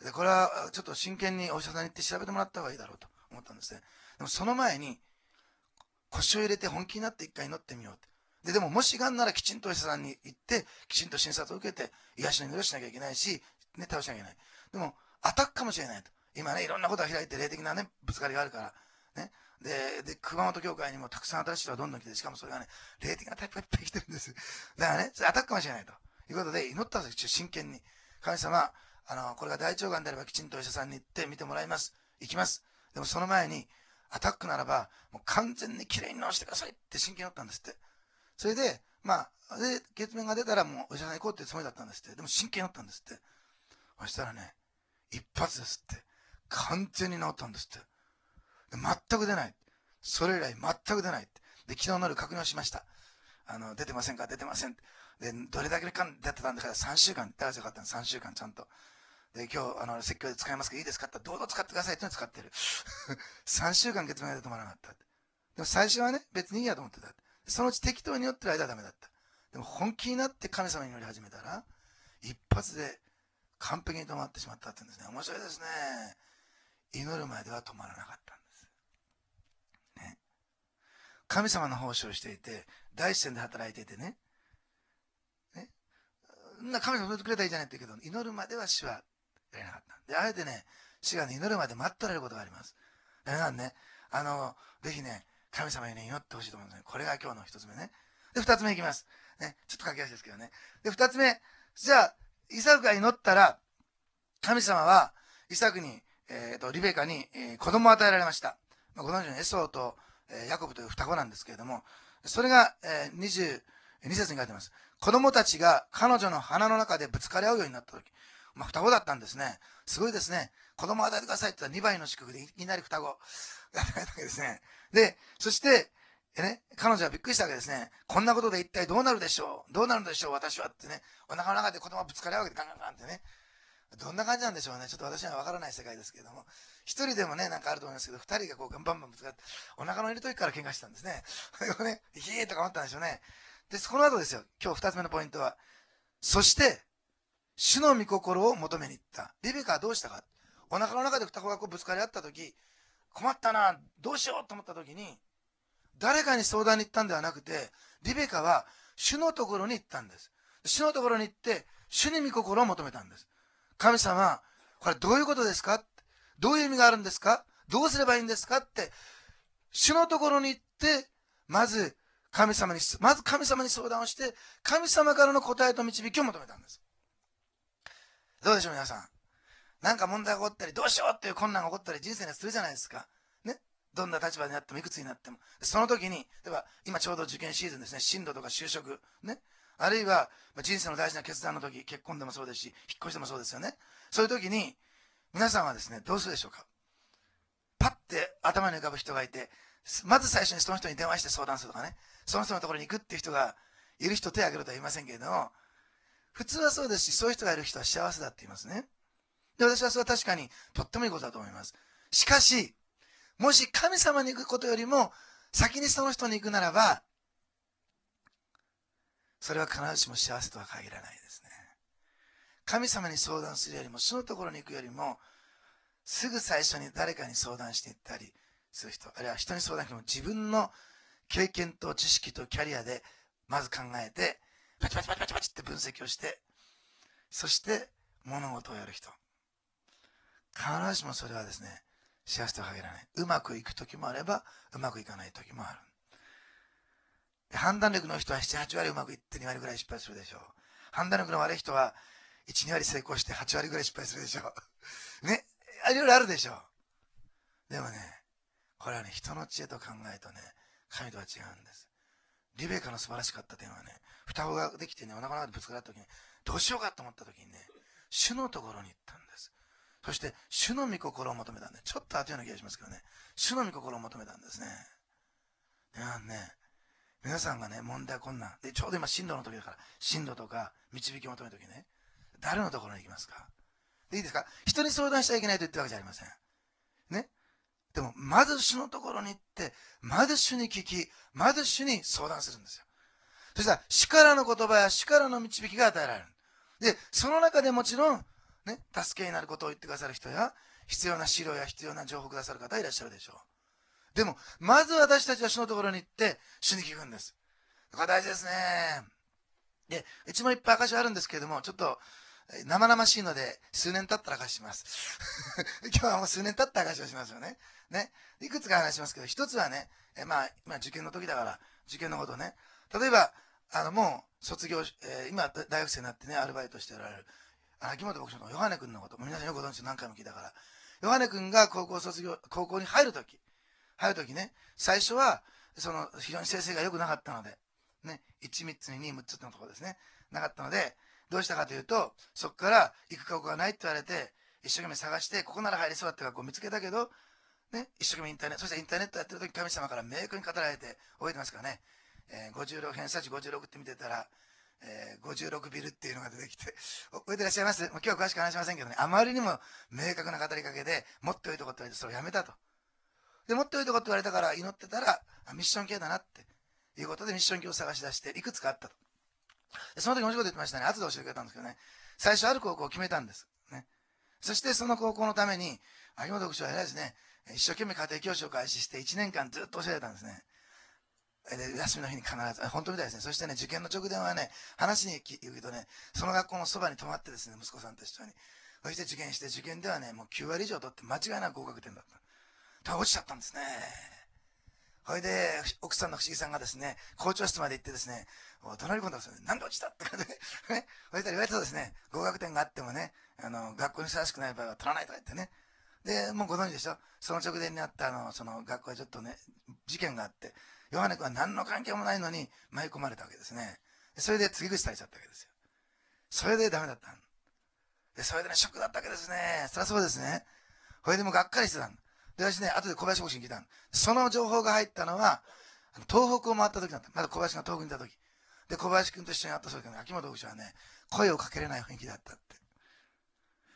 で、これはちょっと真剣にお医者さんに行って調べてもらった方がいいだろうと思ったんですね。でもその前に、腰を入れて本気になって一回祈ってみようって。で、でももしがんならきちんとお医者さんに行って、きちんと診察を受けて、癒しの祈りをしなきゃいけないし、ね、倒しなきゃいけない。でも、アタックかもしれないと。今ね、いろんなことが開いて、霊的なね、ぶつかりがあるから。ね。で、で、熊本教会にもたくさん新しい人がどんどん来て、しかもそれがね、霊的なタイプがいっぱい来てるんです。だからね、それアタックかもしれないと。いうことで、祈ったんですよ、真剣に。神様、あの、これが大腸がんであればきちんとお医者さんに行って見てもらいます。行きます。でもその前に、アタックならば、もう完全にきれいに治してくださいって真剣に祈ったんですって。それで、まあ、で、血便が出たらもうお医者さん行こうってつもりだったんですって。でも真剣に祈ったんですって。そしたらね、一発ですって。完全に治ったんですって。で全く出ない。それ以来全く出ないって。で、昨日の夜確認をしました。あの、出てませんか出てません。で、どれだけかん出てたんだからさんしゅうかん、だからよかったんです。さんしゅうかんちゃんと。で、今日、あの、説教で使いますかいいですかってどうぞ使ってくださいっての使ってる。さんしゅうかん血便が出て止まらなかった。でも最初はね、別にいいやと思ってた。そのうち適当に祈ってる間はダメだった。でも本気になって神様に祈り始めたら、一発で完璧に止まってしまったって言うんですね。面白いですね。祈る前では止まらなかったんです。ね。神様の奉仕をしていて、第一線で働いていてね。ね。神様祈ってくれたらいいじゃないって言うけど、祈るまでは主はやれなかった。で、あえてね、主がね、祈るまで待ってられることがあります。皆さんね、あの、ぜひね、神様にね、祈ってほしいと思うんですね。これが今日の一つ目ね。で、二つ目いきます。ね、ちょっと駆け足ですけどね。で、二つ目、じゃあ、イサクが祈ったら、神様は、イサクに、えっ、ー、と、リベカに、えー、子供を与えられました。まあ、ご存知のエソーと、えー、ヤコブという双子なんですけれども、それが、えー、にじゅうに節に書いてます。子供たちが彼女の鼻の中でぶつかり合うようになった時、まあ、双子だったんですね。すごいですね。子供を与えてくださいって言ったらにばいの祝福でいきなり双子が与えたわけですね。で、そして、えね、彼女はびっくりしたわけですね。こんなことで一体どうなるでしょうどうなるでしょう私はってね。お腹の中で子供がぶつかり合うわけでガンガンガンってね。どんな感じなんでしょうね。ちょっと私にはわからない世界ですけれども。一人でもね、なんかあると思いますけど、二人がこうバンバンぶつかって、お腹のいる時から喧嘩してたんですね。それをね、ひえーとか思ったんでしょうね。で、この後ですよ。今日二つ目のポイントは。そして、主の御心を求めに行った。リベカはどうしたか。お腹の中で双子がこうぶつかり合った時、困ったな、どうしようと思った時に、誰かに相談に行ったんではなくて、リベカは主のところに行ったんです。主のところに行って、主に御心を求めたんです。神様、これどういうことですかどういう意味があるんですかどうすればいいんですかって、主のところに行って、まず神様に、まず神様に相談をして、神様からの答えと導きを求めたんです。どうでしょう皆さん。なんか問題が起こったり、どうしようっていう困難が起こったり、人生にするじゃないですか。ね。どんな立場になっても、いくつになっても。その時に、例えば、今ちょうど受験シーズンですね。進路とか就職。ね。あるいは、人生の大事な決断の時、結婚でもそうですし、引っ越しでもそうですよね。そういう時に、皆さんはですね、どうするでしょうか。パッて頭に浮かぶ人がいて、まず最初にその人に電話して相談するとかね。その人のところに行くっていう人がいる人、手を挙げるとは言いませんけれども、普通はそうですし、そういう人がいる人は幸せだって言いますね。で、私はそれは確かにとってもいいことだと思います。しかし、もし神様に行くことよりも先にその人に行くならば、それは必ずしも幸せとは限らないですね。神様に相談するよりも、そのところに行くよりも、すぐ最初に誰かに相談していったりする人、あるいは人に相談しても自分の経験と知識とキャリアでまず考えて、パチパチパチパチパチって分析をして、そして物事をやる人。必ずしもそれはですね、幸せとは限らない。うまくいく時もあれば、うまくいかない時もある。判断力の人はなな、はち割うまくいってに割ぐらい失敗するでしょう。判断力の悪い人はいち、に割成功してはち割ぐらい失敗するでしょう。ね、いろいろあるでしょう。でもね、これはね、人の知恵と考えとね、神とは違うんです。リベカの素晴らしかった点はね、双子ができてね、お腹の中でぶつかった時に、どうしようかと思った時にね、主のところに行ったんです。そして、主の御心を求めたんで、ちょっと後ような気がしますけどね、主の御心を求めたんですね。皆さんね、皆さんがね、問題困難。で、ちょうど今、進路の時だから、進路とか、導きを求める時ね、誰のところに行きますか？でいいですか？人に相談しちゃいけないと言ってるわけじゃありません。ね。でも、まず主のところに行って、まず主に聞き、まず主に相談するんですよ。そしたら、主からの言葉や主からの導きが与えられる。で、その中でもちろん、 ね、助けになることを言ってくださる人や、必要な資料や必要な情報をくださる方いらっしゃるでしょう。でも、まず私たちは主のところに行って、主に聞くんです。これ大事ですね。で、うちもいっぱい証あるんですけれども、ちょっと、生々しいので、数年経ったら証します。今日はもう数年経った証をしますよね。ね。いくつか話しますけど、一つはね、えまあ、今受験の時だから、受験のことね。例えば、あの、もう卒業、えー、今大学生になってね、アルバイトしておられる、秋元牧師のヨハネ君のこと、皆さんよくご存知何回も聞いたから、ヨハネ君が高校卒業、高校に入る時、入る時ね、最初は、その、非常に成績が良くなかったので、ね、いち、みっつにに、むっつのところですね、なかったので、どうしたかというと、そこから行く学校がないって言われて、一生懸命探して、ここなら入りそうだって学校を見つけたけど、ね、一生懸命インターネット、そしてインターネットやってる時神様から明確に語られて、覚えてますかね、えー、ごじゅうろく、偏差値ごじゅうろくって見てたら、えー、ごじゅうろくビルっていうのが出てきて、覚えてらっしゃいます？もう今日は詳しく話しませんけどね、あまりにも明確な語りかけで、持っておいておこって言われて、それをやめたと。で、持っておいておこって言われたから祈ってたら、ミッション系だなっていうことでミッション系を探し出して、いくつかあったと。でその時同じこと言ってましたね。後で教えてくれたんですけどね。最初ある高校を決めたんです。ね。そしてその高校のために、秋元牧師は偉いですね。一生懸命家庭教師を開始していちねんかんずっと教えてたんですね。で、休みの日に必ず、本当みたいですね。そしてね、受験の直前はね、話に聞くとね、その学校のそばに泊まってですね、息子さんと一緒に。そして受験して、受験ではね、もうきゅうわり以上取って間違いなく合格点だった。だから落ちちゃったんですね。それで、奥さんの不思議さんがですね、校長室まで行ってですね、怒鳴り込んだんですよね。なんで落ちたって感じで、ね。そしたら言われたとですね、合格点があってもね、あの、学校にふさわしくない場合は取らないとか言ってね。で、もうご存知でしょ？その直前にあった、あの、その学校でちょっとね、事件があって、ヨハネ君は何の関係もないのに舞い込まれたわけですね。それで継ぎ口されちゃったわけですよ。それでダメだったんで、それでね、ショックだったわけですね。そりゃそうですね。それでもがっかりしてたんで、私ね、後で小林牧師に聞いたんその情報が入ったのは、東北を回った時だった。まだ小林が東北にいた時。で、小林君と一緒に会ったそうだけど、秋元牧師はね、声をかけれない雰囲気だったって。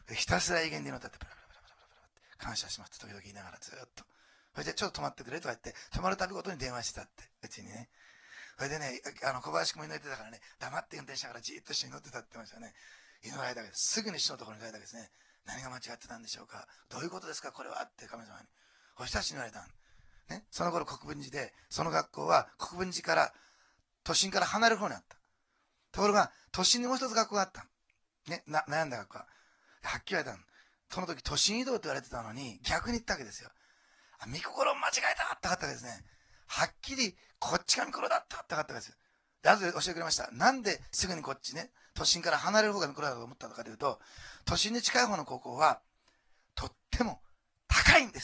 ひたすら威厳で祈ったって、パラパラパラパラパラって感謝しますって時々言いながらずっと。それでちょっと止まってくれとか言って、止まるたびごとに電話してたって、うちにね。それでね、あの、小林君も祈ってたからね、黙って運転しながらじーっとして祈ってたって言ってましたね。祈られたわけです。すぐに主のところに帰ったわけですね。何が間違ってたんでしょうか？どういうことですかこれはって神様に。そしたら死に言われたん。ね。その頃国分寺で、その学校は国分寺から、都心から離れる方にあった。ところが、都心にもう一つ学校があった。ね。な、悩んだ学校は。はっきり言われたん。その時都心移動って言われてたのに、逆に言ったわけですよ。あ、見心を間違えたってかったわけですね。はっきり、こっちが見心だったってかったわけですよ。で、後で教えてくれました。なんですぐにこっちね、都心から離れる方が見心だと思ったのかというと、都心に近い方の高校は、とっても高いんです。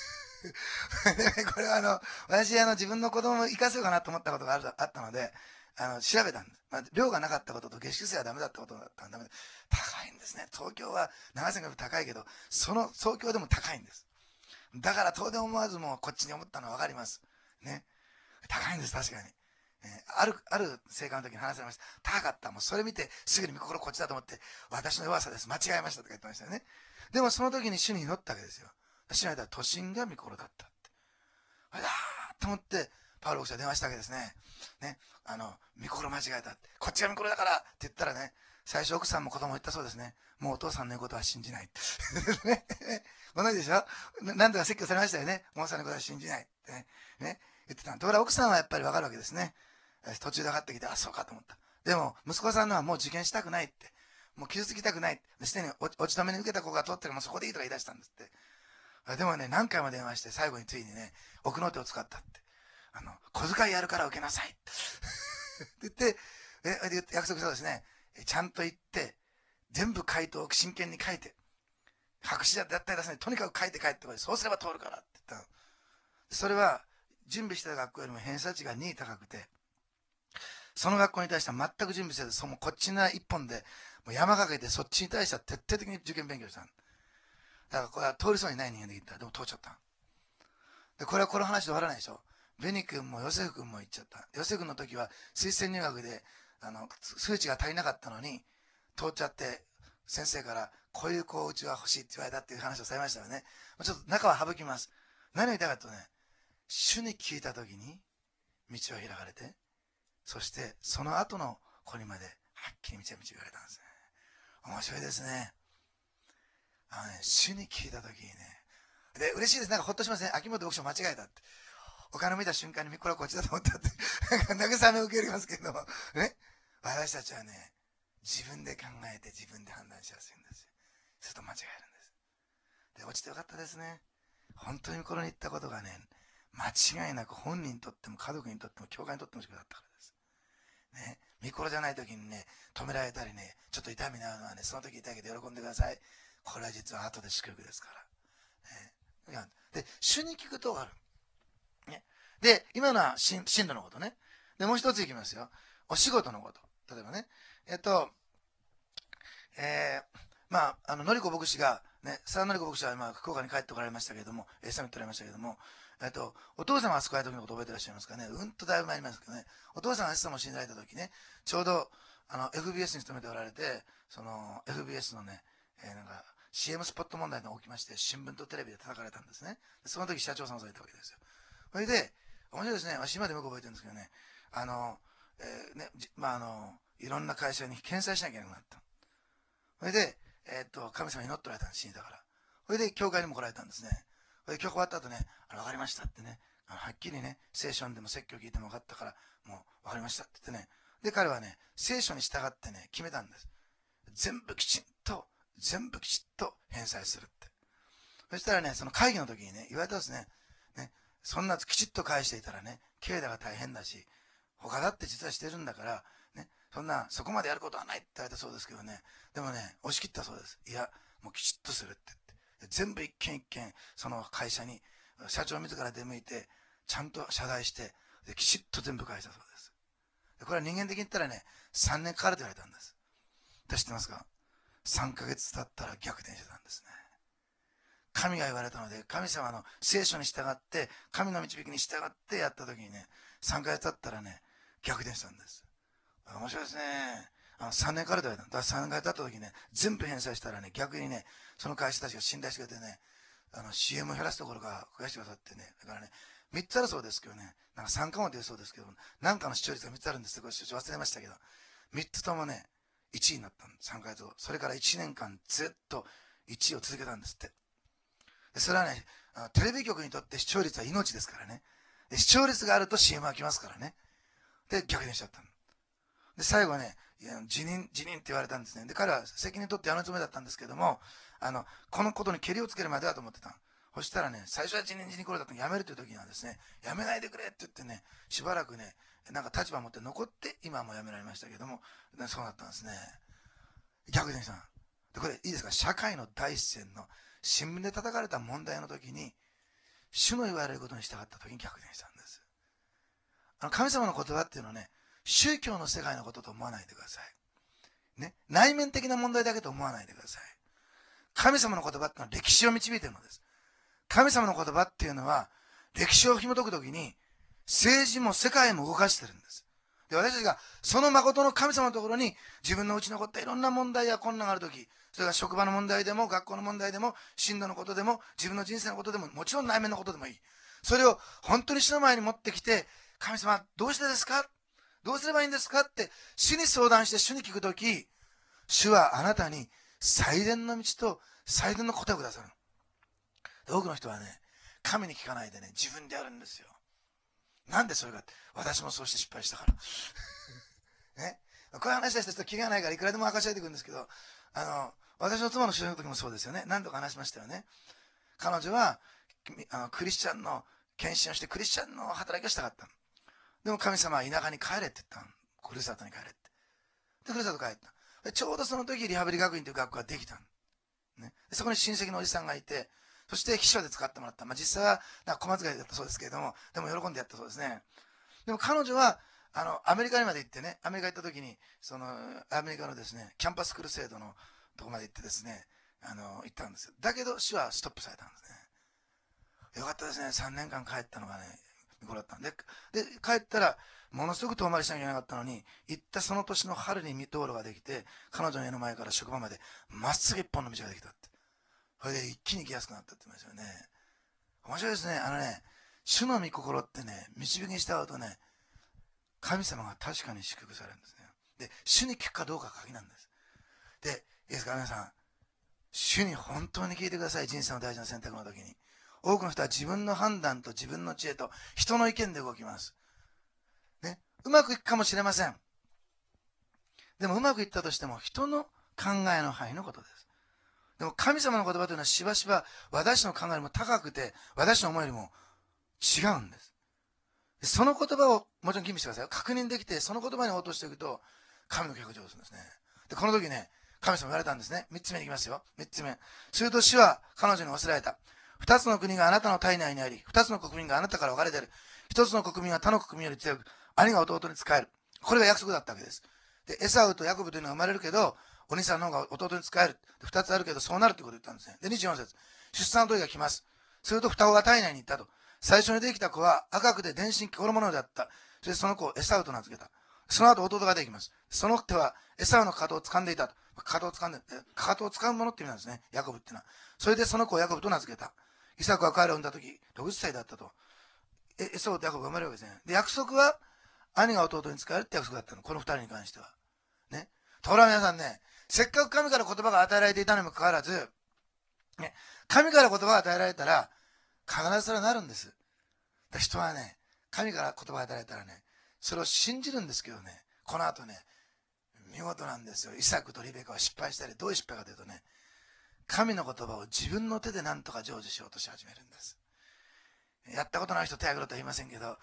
これはあの、私あの自分の子供を生かせようかなと思ったことがあるあったので、あの、調べたんです。まあ、量がなかったことと下宿生はダメだったことだったらダメで、高いんですね。東京はななせんごひゃく高いけど、その東京でも高いんです。だから当然思わずもうこっちに思ったのはわかります。ね。高いんです、確かに。えーある、ある聖火の時に話されました。高かった。もうそれ見てすぐに見心こっちだと思って、私の弱さです。間違えましたとか言ってましたよね。でもその時に主に祈ったわけですよ。主に祈ったら都心が見心だったって。あれだーと思って、パウロ牧師は電話したわけですね。ね。あの、見心間違えた。こっちが見心だからって言ったらね、最初奥さんも子供も言ったそうですね。もうお父さんの言うことは信じない。ね。ご存知でしょ？何度か説教されましたよね。お父さんのことは信じないってね。ね。言ってたところが奥さんはやっぱりわかるわけですね。途中で分かってきて、あ、そうかと思った。でも、息子さんのはもう受験したくないって。もう傷つきたくない。すでに落ち止めに受けた子が取ってるもうそこでいいとか言い出したんですって。でもね、何回も電話して、最後についにね、奥の手を使ったって。あの、小遣いやるから受けなさい。って言って、え、で約束したですね、ちゃんと言って、全部回答を真剣に書いて、白紙だったりですね、とにかく書いて帰ってこい。そうすれば通るからって言ったの。それは、準備してた学校よりも偏差値がにい高くて、その学校に対しては全く準備せず、そのこっちの一本で、もう山かけてそっちに対しては徹底的に受験勉強したの。だからこれは通りそうにない人間で言ったら、でも通っちゃった。で、これはこの話で終わらないでしょ。ベニ君もヨセフ君も行っちゃった。ヨセフ君の時は推薦入学で、あの、数値が足りなかったのに、通っちゃって、先生から、こういう子をうちは欲しいって言われたっていう話をされましたよね。ちょっと中は省きます。何を言いたかったとね、主に聞いた時に、道は開かれて、そしてその後の子にまではっきり道は導かれたんですね。面白いですね。 あのね、主に聞いたときにね、で、嬉しいです。なんかほっとしますね。秋元牧師間違えたって。お金を見た瞬間に、これはこっちだと思ったって。なんか慰めを受けますけども、ね。私たちはね、自分で考えて自分で判断しやすいんですよ。すると間違えるんです。で、落ちてよかったですね。本当にこれに言ったことがね、間違いなく本人にとっても家族にとっても教会にとっても祝福だったからです。ね。見頃じゃない時にね、止められたりね、ちょっと痛みになるのはね、その時痛いけど喜んでください。これは実は後で祝福ですから。ね。で、主に聞くとある。ね。で、今のは進路のことね。で、もう一ついきますよ。お仕事のこと。例えばね。えっと、えー、まあ、あの、のりこ牧師が、ね、沢のりこ牧師は今、福岡に帰ってこられましたけれども、えー、サミット取られましたけれども、えっと、お父様が救われた時のこと覚えてらっしゃいますかね。うんとだいぶ前にますけどね。お父さんが朝も死んだられた時ね、ちょうど、あの、エフビーエス に勤めておられて、その、エフビーエス のね、えー、なんか、シーエム スポット問題が起きまして、新聞とテレビで叩かれたんですね。その時社長さんをされたわけですよ。それで、面白いですね。私今でもよく覚えてるんですけどね、あの、えー、ね、まあ、あの、いろんな会社に返済しなきゃいけなくなった。それで、えー、っと、神様に祈っておられたんです、死にだから。それで、教会にも来られたんですね。それで、教会終わった後ね、あの、わかりましたってね、あのはっきりね、聖書でも説教聞いても分かったから、もう、わかりましたって言ってね。で、彼はね、聖書に従ってね、決めたんです。全部きちんと、全部きちっと返済するって。そしたらね、その会議の時にね、言われたんですね。ね、そんなきちっと返していたらね、経済が大変だし、他だって実はしてるんだから、ね、そんな、そこまでやることはないって言われたそうですけどね、でもね、押し切ったそうです。いや、もうきちっとするって言って。全部一件一件、その会社に、社長自ら出向いて、ちゃんと謝罪して、できちっと全部返したそうです。でこれは人間的に言ったらね、さんねんかかると言われたんです。で知ってますか？ さん ヶ月経ったら逆転してたんですね。神が言われたので、神様の聖書に従って、神の導きに従ってやった時にね、さんかげつ経ったらね、逆転したんです。面白いですね。あのさんねんかかると言われた。だからさんかげつ経った時にね、全部返済したらね、逆にね、その会社たちが信頼してくれてね、あの シーエム を減らすところが増やしてくださってね、だからね、みっつあるそうですけどね、なんかさんかも出るそうですけど、なんかの視聴率がみっつあるんですよ。これ忘れましたけど、みっつともね、いちいになったんです。さんかげつ後。それからいちねんかんずっといちいを続けたんですって。それはね、あのテレビ局にとって視聴率は命ですからね。で視聴率があると シーエム が来ますからね。で、逆転しちゃったの。で、最後はね、いや辞任、辞任って言われたんですね。で、彼は責任取ってやるつもりだったんですけども、あの、このことにけりをつけるまではと思ってた。そしたらね、最初は辞任、辞任これだったのやめるという時にはですね、やめないでくれって言ってね、しばらくね、なんか立場を持って残って、今はもうやめられましたけども、そうなったんですね。逆転した。で、これいいですか？社会の第一線の新聞で叩かれた問題の時に、主の言われることに従った時に逆転したんです。あの神様の言葉っていうのはね、宗教の世界のことと思わないでください。ね。内面的な問題だけと思わないでください。神様の言葉っていうのは歴史を導いているのです。神様の言葉っていうのは、歴史を紐解くときに、政治も世界も動かしてるんです。で、私たちがその誠の神様のところに自分のうちに起こったいろんな問題や困難があるとき、それが職場の問題でも、学校の問題でも、進路のことでも、自分の人生のことでも、もちろん内面のことでもいい。それを本当に主の前に持ってきて、神様、どうしてですか？どうすればいいんですか？って主に相談して主に聞くとき、主はあなたに最善の道と最善の答えをくださる。多くの人はね、神に聞かないでね、自分でやるんですよ。なんでそれかって、私もそうして失敗したから。ね。こういう話した人気がないからいくらでも明かし上げてくるんですけど、あの、私の妻の主人の時もそうですよね。何度か話しましたよね。彼女は、あのクリスチャンの献身をしてクリスチャンの働きをしたかったの。でも神様は田舎に帰れって言ったの。ふるさとに帰れって。で、ふるさと帰った。でちょうどその時リハビリ学院という学校ができたの。ね。でそこに親戚のおじさんがいて、そして秘書で使ってもらった。まあ、実際はなんか小間遣いだったそうですけれども、でも喜んでやったそうですね。でも彼女は、あの、アメリカにまで行ってね、アメリカ行った時に、その、アメリカのですね、キャンパスクルセードのとこまで行ってですね、あの、行ったんですよ。だけど、主はストップされたんですね。よかったですね。さんねんかん帰ったのがね、見頃だったんで。で、帰ったら、ものすごく遠回りしなきゃいけなかったのに、行ったその年の春に道路ができて、彼女の家の前から職場まで、まっすぐ一本の道ができたって。それで一気に行きやすくなったって言いますよね。面白いですね。あのね、主の御心ってね、導きに従うとね、神様が確かに祝福されるんですね。で、主に聞くかどうかが鍵なんです。で、いいですか、皆さん。 主に本当に聞いてください。人生の大事な選択の時に。多くの人は自分の判断と自分の知恵と人の意見で動きます。ね。うまくいくかもしれません。でもうまくいったとしても人の考えの範囲のことです。でも神様の言葉というのはしばしば私の考えよりも高くて私の思いよりも違うんです。その言葉をもちろん吟味してください。確認できてその言葉に応答していくと神の計画を成就するんですね。で、この時ね、神様言われたんですね。三つ目に行きますよ。三つ目。すると主は彼女に仰せられた。二つの国があなたの体内にあり、二つの国民があなたから分かれている。一つの国民は他の国民より強く、兄が弟に仕える。これが約束だったわけです。で、エサウとヤコブというのが生まれるけど、お兄さんの方が弟に仕える。二つあるけど、そうなるということを言ったんですね。で、にじゅうよん節。出産の時が来ます。すると双子が体内に行ったと。最初に出てきた子は赤くて全身着物のようだった。そしてその子をエサウと名付けた。その後弟が出てきます。その手はエサウのかかとを掴んでいたと。かかとを掴んで、かかとを掴むものって意味なんですね。ヤコブっていうのは。それでその子をヤコブと名付けた。イサクは彼を産んだ時、ろくじゅっさいだったと。エサウとヤコブが生まれるわけですね。で、約束は兄が弟に仕えるって約束だったの。この二人に関しては。ね。ところが皆さんね、せっかく神から言葉が与えられていたにもかかわらず、ね、神から言葉が与えられたら、必ずそれはなるんです。人はね、神から言葉が与えられたらね、それを信じるんですけどね、この後ね、見事なんですよ。イサクとリベカは失敗したり、どういう失敗かというとね、神の言葉を自分の手で何とか成就しようとし始めるんです。やったことない人手挙げろとは言いませんけど、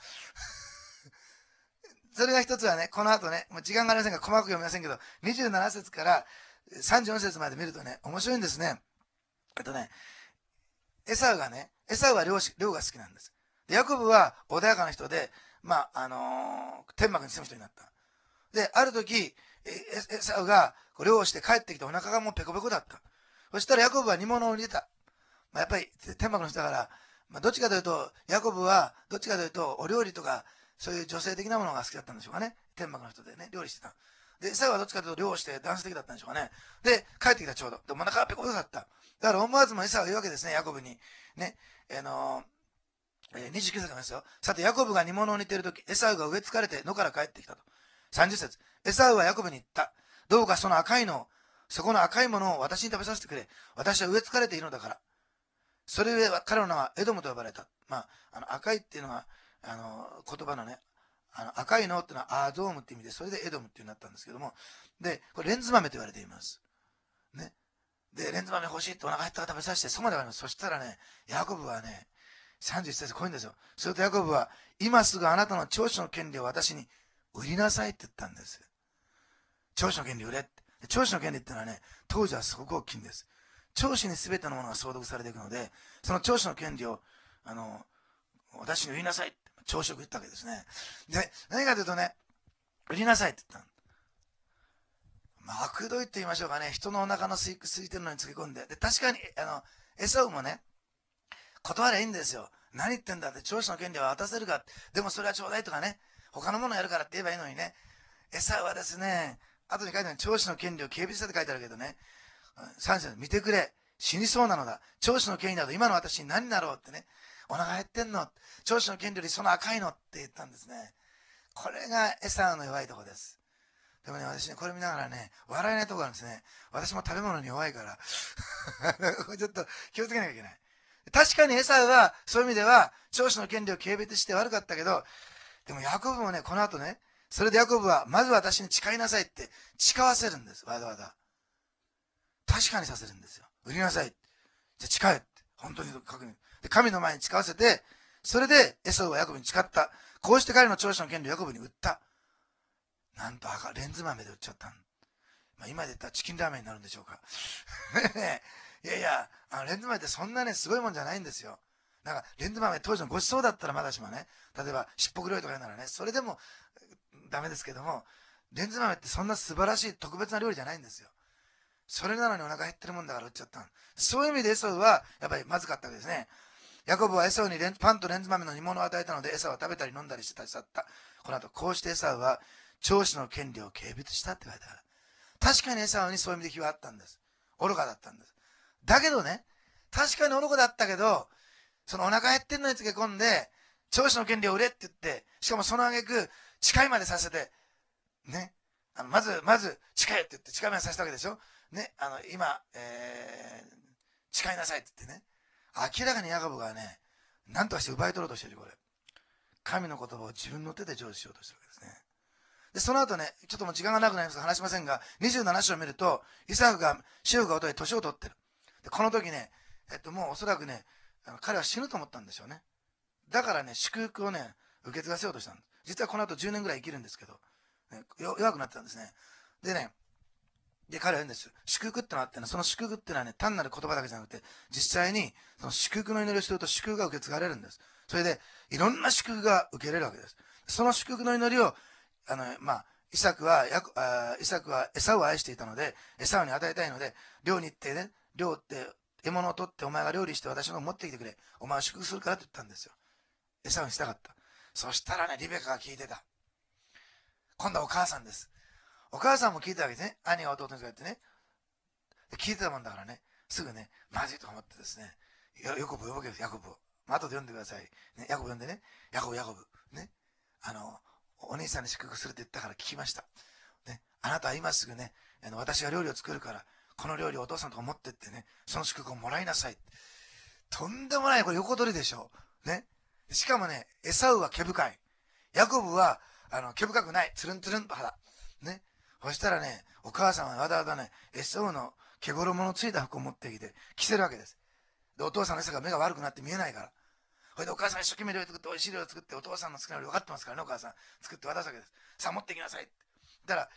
それが一つはね、この後ね、もう時間がありませんから細かく読みませんけど、にじゅうなな節からさんじゅうよん節まで見るとね、面白いんですね。えっとね、エサウがね、エサウは漁師、漁が好きなんです。で、ヤコブは穏やかな人で、まあ、あのー、天幕に住む人になった。で、ある時、エサウが漁をして帰ってきてお腹がもうペコペコだった。そしたらヤコブは煮物を入れた。まあ、やっぱり天幕の人だから、まあ、どっちかというと、ヤコブはどっちかというと、お料理とか、そういう女性的なものが好きだったんでしょうかね。天幕の人でね、料理してた。で、エサウはどっちかというと、漁をして男性的だったんでしょうかね。で、帰ってきたちょうど。で、お腹がペコペコだった。だから思わずもエサウが言うわけですね、ヤコブに。ね、あのー、にじゅうきゅう節なんですよ。さて、ヤコブが煮物を煮ているとき、エサウが植え付かれて野から帰ってきたと。さんじゅう節。エサウはヤコブに言った。どうかその赤いの、そこの赤いものを私に食べさせてくれ。私は植え付かれているのだから。それゆえ彼の名はエドムと呼ばれた。まあ、あの赤いっていうのは、あの、言葉のね、あの赤いのっていうのはアドームって意味で、それでエドムっていうになったんですけども、で、これレンズ豆と言われています。ね。で、レンズ豆欲しいってお腹減ったら食べさせて、そこまではあります。そしたらね、ヤコブはね、さんじゅういち節こういうんですよ。するとヤコブは、今すぐあなたの長子の権利を私に売りなさいって言ったんです。長子の権利売れって。長子の権利っていうのはね、当時はすごく大きいんです。長子に全てのものが相続されていくので、その長子の権利を、あの、私に売りなさいって、長子を言ったわけですね。で、何かというとね、売りなさいって言ったの。まあ、悪どいって言いましょうかね、人のお腹の空い空いてるのにつぎ込んで。で、確かに、あの、エサウもね、断りゃいいんですよ。何言ってんだって、長子の権利は渡せるか。でもそれはちょうだいとかね、他のものやるからって言えばいいのにね。エサウはですね、後に書いてある長子の権利を軽蔑したって書いてあるけどね、さん節見てくれ。死にそうなのだ。長子の権利など今の私に何になろうってね。お腹減ってんの。長子の権利よりその赤いのって言ったんですね。これがエサウの弱いところです。でもね、私ね、これ見ながらね、笑えないところがあるんですね。私も食べ物に弱いから。ちょっと気をつけなきゃいけない。確かにエサウは、そういう意味では、長子の権利を軽蔑して悪かったけど、でもヤコブもね、この後ね、それでヤコブは、まず私に誓いなさいって誓わせるんです。わざわざ。確かにさせるんですよ。売りなさい。じゃ誓えって。本当に確認。で、神の前に誓わせて、それでエサウはヤコブに誓った。こうして彼の長子の権利をヤコブに売った。なんと赤、レンズ豆で売っちゃったん。まあ今で言ったらチキンラーメンになるんでしょうか。いやいや、あのレンズ豆ってそんなね、すごいもんじゃないんですよ。なんか、レンズ豆当時のごちそうだったらまだしもね、例えばしっぽく料理とか言うならね、それでもダメですけども、レンズ豆ってそんな素晴らしい特別な料理じゃないんですよ。それなのにお腹減ってるもんだから売っちゃったの。そういう意味でエサウはやっぱりまずかったわけですね。ヤコブはエサウにパンとレンズ豆の煮物を与えたので、エサウは食べたり飲んだりして立ち去った。この後、こうしてエサウは長子の権利を軽蔑したって書いてある。確かにエサウにそういう意味で非はあったんです。愚かだったんです。だけどね、確かに愚かだったけど、そのお腹減ってんのにつけ込んで、長子の権利を売れって言って、しかもその挙句、誓いまでさせて、ね。あのまず、まず、誓えって言って誓いまでさせたわけでしょ。 ね、あの、今、えー、誓いなさいって言ってね、明らかにヤコブがね、何とかして奪い取ろうとしてる、これ。神の言葉を自分の手で成就しようとしてるわけですね。で、その後ね、ちょっともう時間がなくなりますから話しませんが、にじゅうなな章を見ると、イサクが、シェフが弟で年を取ってる。で、この時ね、えっと、もうおそらくね、あの彼は死ぬと思ったんでしょうね。だからね、祝福をね、受け継がせようとしたんです。実はこの後じゅうねんぐらい生きるんですけど、ね、弱くなってたんですね。でね、で、彼は言うんです。祝福ってのがあってね、その祝福ってのはね、単なる言葉だけじゃなくて、実際に、その祝福の祈りをすると祝福が受け継がれるんです。それで、いろんな祝福が受けれるわけです。その祝福の祈りを、あの、まあ、イサクは、ヤコあイサクはエサウを愛していたので、エサウに与えたいので、漁に行ってね、漁って獲物を取ってお前が料理して私の方に持ってきてくれ。お前を祝福するからって言ったんですよ。エサウにしたかった。そしたらね、リベカが聞いてた。今度はお母さんです。お母さんも聞いてたわけですね。兄が弟に言ってね。聞いてたもんだからね、すぐね、まずいと思ってですね、ヤコブを呼ぶわけです、ヤコブを。まあ、後で読んでください。ね、ヤコブ呼んでね、ヤコブ、ヤコブ。ね。あの、お兄さんに祝福するって言ったから聞きました。ね。あなたは今すぐね、あの私が料理を作るから、この料理をお父さんとか持ってってね、その祝福をもらいなさい。とんでもない、これ横取りでしょ。ね。しかもね、エサウは毛深い。ヤコブは、あの、毛深くない。つるんつるんと肌。ね。そしたらね、お母さんはわざわざね、エサウの毛衣のついた服を持ってきて着せるわけです。で、お父さんの餌が目が悪くなって見えないから。それでお母さんが一生懸命料理作って美味しい料理を作ってお父さんの好きな料理分かってますからね、お母さん。作って渡すわけです。さあ持ってきなさいって。だから、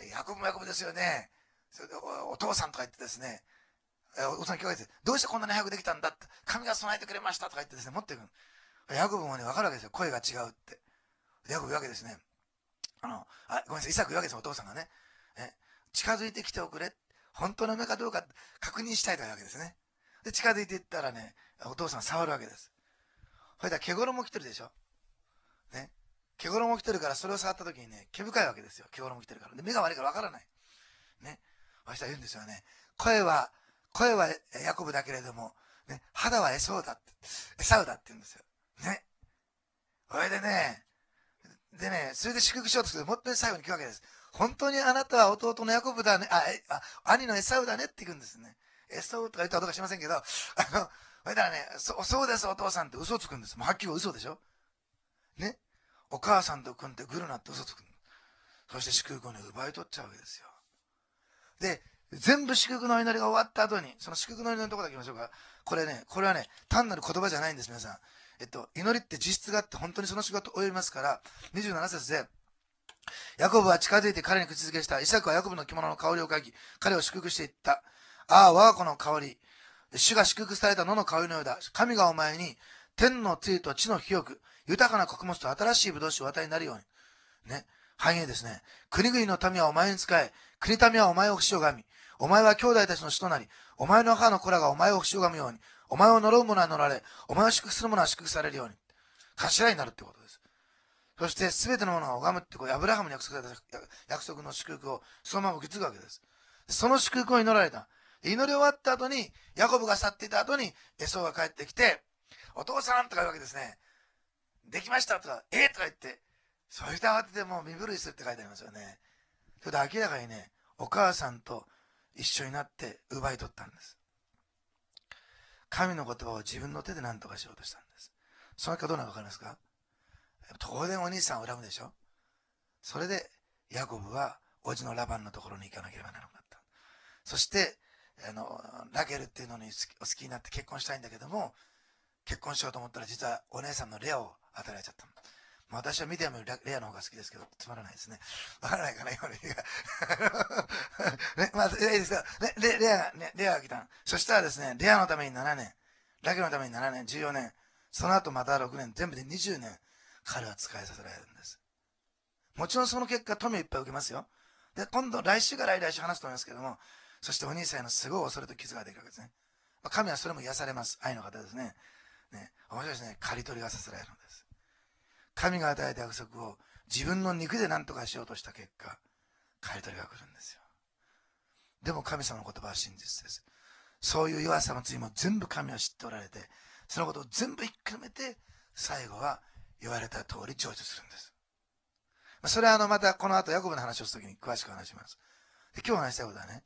ヤコブもヤコブですよね。それで お, お父さんとか言ってですね、お父さん聞かれて、どうしてこんなに早くできたんだって、神が備えてくれましたとか言ってですね、持っていくの。ヤコブもね、分かるわけですよ。声が違うって。ヤコブ言うわけですね。あの、あ、ごめんなさい、イサク言うわけですよ、お父さんがね。え近づいてきておくれ。本当の目かどうか確認したいというわけですね。で、近づいていったらね、お父さん触るわけです。それでは毛衣着てるでしょ。ね。毛衣着てるからそれを触った時にね、毛深いわけですよ。毛衣着てるから。で、目が悪いからわからない。ね。私は言うんですよね。声は、声はヤコブだけれども、ね、肌はエソウだって、エサウだって言うんですよ。ね。それでね、でね、それで祝福しようとすると、もっと最後に聞くわけです。本当にあなたは弟のヤコブだね、あ、えあ兄のエサウだねって言うんですね。エサウとか言ったらどうかしませんけど、あの、それだらね、そそうですお父さんって嘘つくんです。もうはっきり嘘でしょ。ね。お母さんと組んでグルなって嘘つくん。そして祝福をね、奪い取っちゃうわけですよ。で、全部祝福の祈りが終わった後に、その祝福の祈りのところだけ行きましょうか。これね、これはね、単なる言葉じゃないんです、皆さん。えっと、祈りって実質があって、本当にその仕事を及びますから、にじゅうなな節で、ヤコブは近づいて彼に口づけした。イサクはヤコブの着物の香りを嗅ぎ、彼を祝福していった。ああ、我が子の香り。主が祝福された野の香りのようだ。神がお前に、天の露と地の肥沃、豊かな穀物と新しい葡萄酒を与えになるように。ね。繁栄ですね。国々の民はお前に仕え、国民はお前を不死拝み、お前は兄弟たちの主となり、お前の母の子らがお前を不死拝むように、お前を呪う者は呪われ、お前を祝福する者は祝福されるように。頭になるってことです。そして全てのものが拝むってこうアブラハムに約束された約束の祝福をそのまま受け継ぐわけです。その祝福を祈られた。祈り終わった後に、ヤコブが去っていた後に、エソウが帰ってきて、お父さんとか言うわけですね。できましたとか、えー、とか言って、そして慌ててもう身震いするって書いてありますよね。それで明らかにね、お母さんと一緒になって奪い取ったんです。神の言葉を自分の手で何とかしようとしたんです。その結果どうなのか分かりますか？当然お兄さんを恨むでしょ。それでヤコブはおじのラバンのところに行かなければならなくなった。そしてあのラケルっていうのにお好きになって結婚したいんだけども、結婚しようと思ったら実はお姉さんのレアを与えられちゃった。私はミディアムよりレアの方が好きですけど、つまらないですね。わからないかな、今の意味が。ね、まず、いいですよ。ね、レレアが、ね、レアが来た。そしたらですね、レアのためにななねん、ラケルのためにななねん、じゅうよねん、その後またろくねん、全部でにじゅうねん、彼は使いさせられるんです。もちろんその結果、富をいっぱい受けますよ。で、今度、来週から来週話すと思いますけども、そしてお兄さんへのすごい恐れと傷ができるわけですね。まあ、神はそれも癒されます。愛の方ですね。ね、面白いですね。刈り取りがさせられるんです。神が与えた約束を自分の肉で何とかしようとした結果、刈り取りが来るんですよ。でも神様の言葉は真実です。そういう弱さも罪も全部神は知っておられて、そのことを全部ひっくるめて、最後は言われた通り成就するんです。それはあのまたこの後ヤコブの話をするときに詳しく話します。で今日話したいことはね、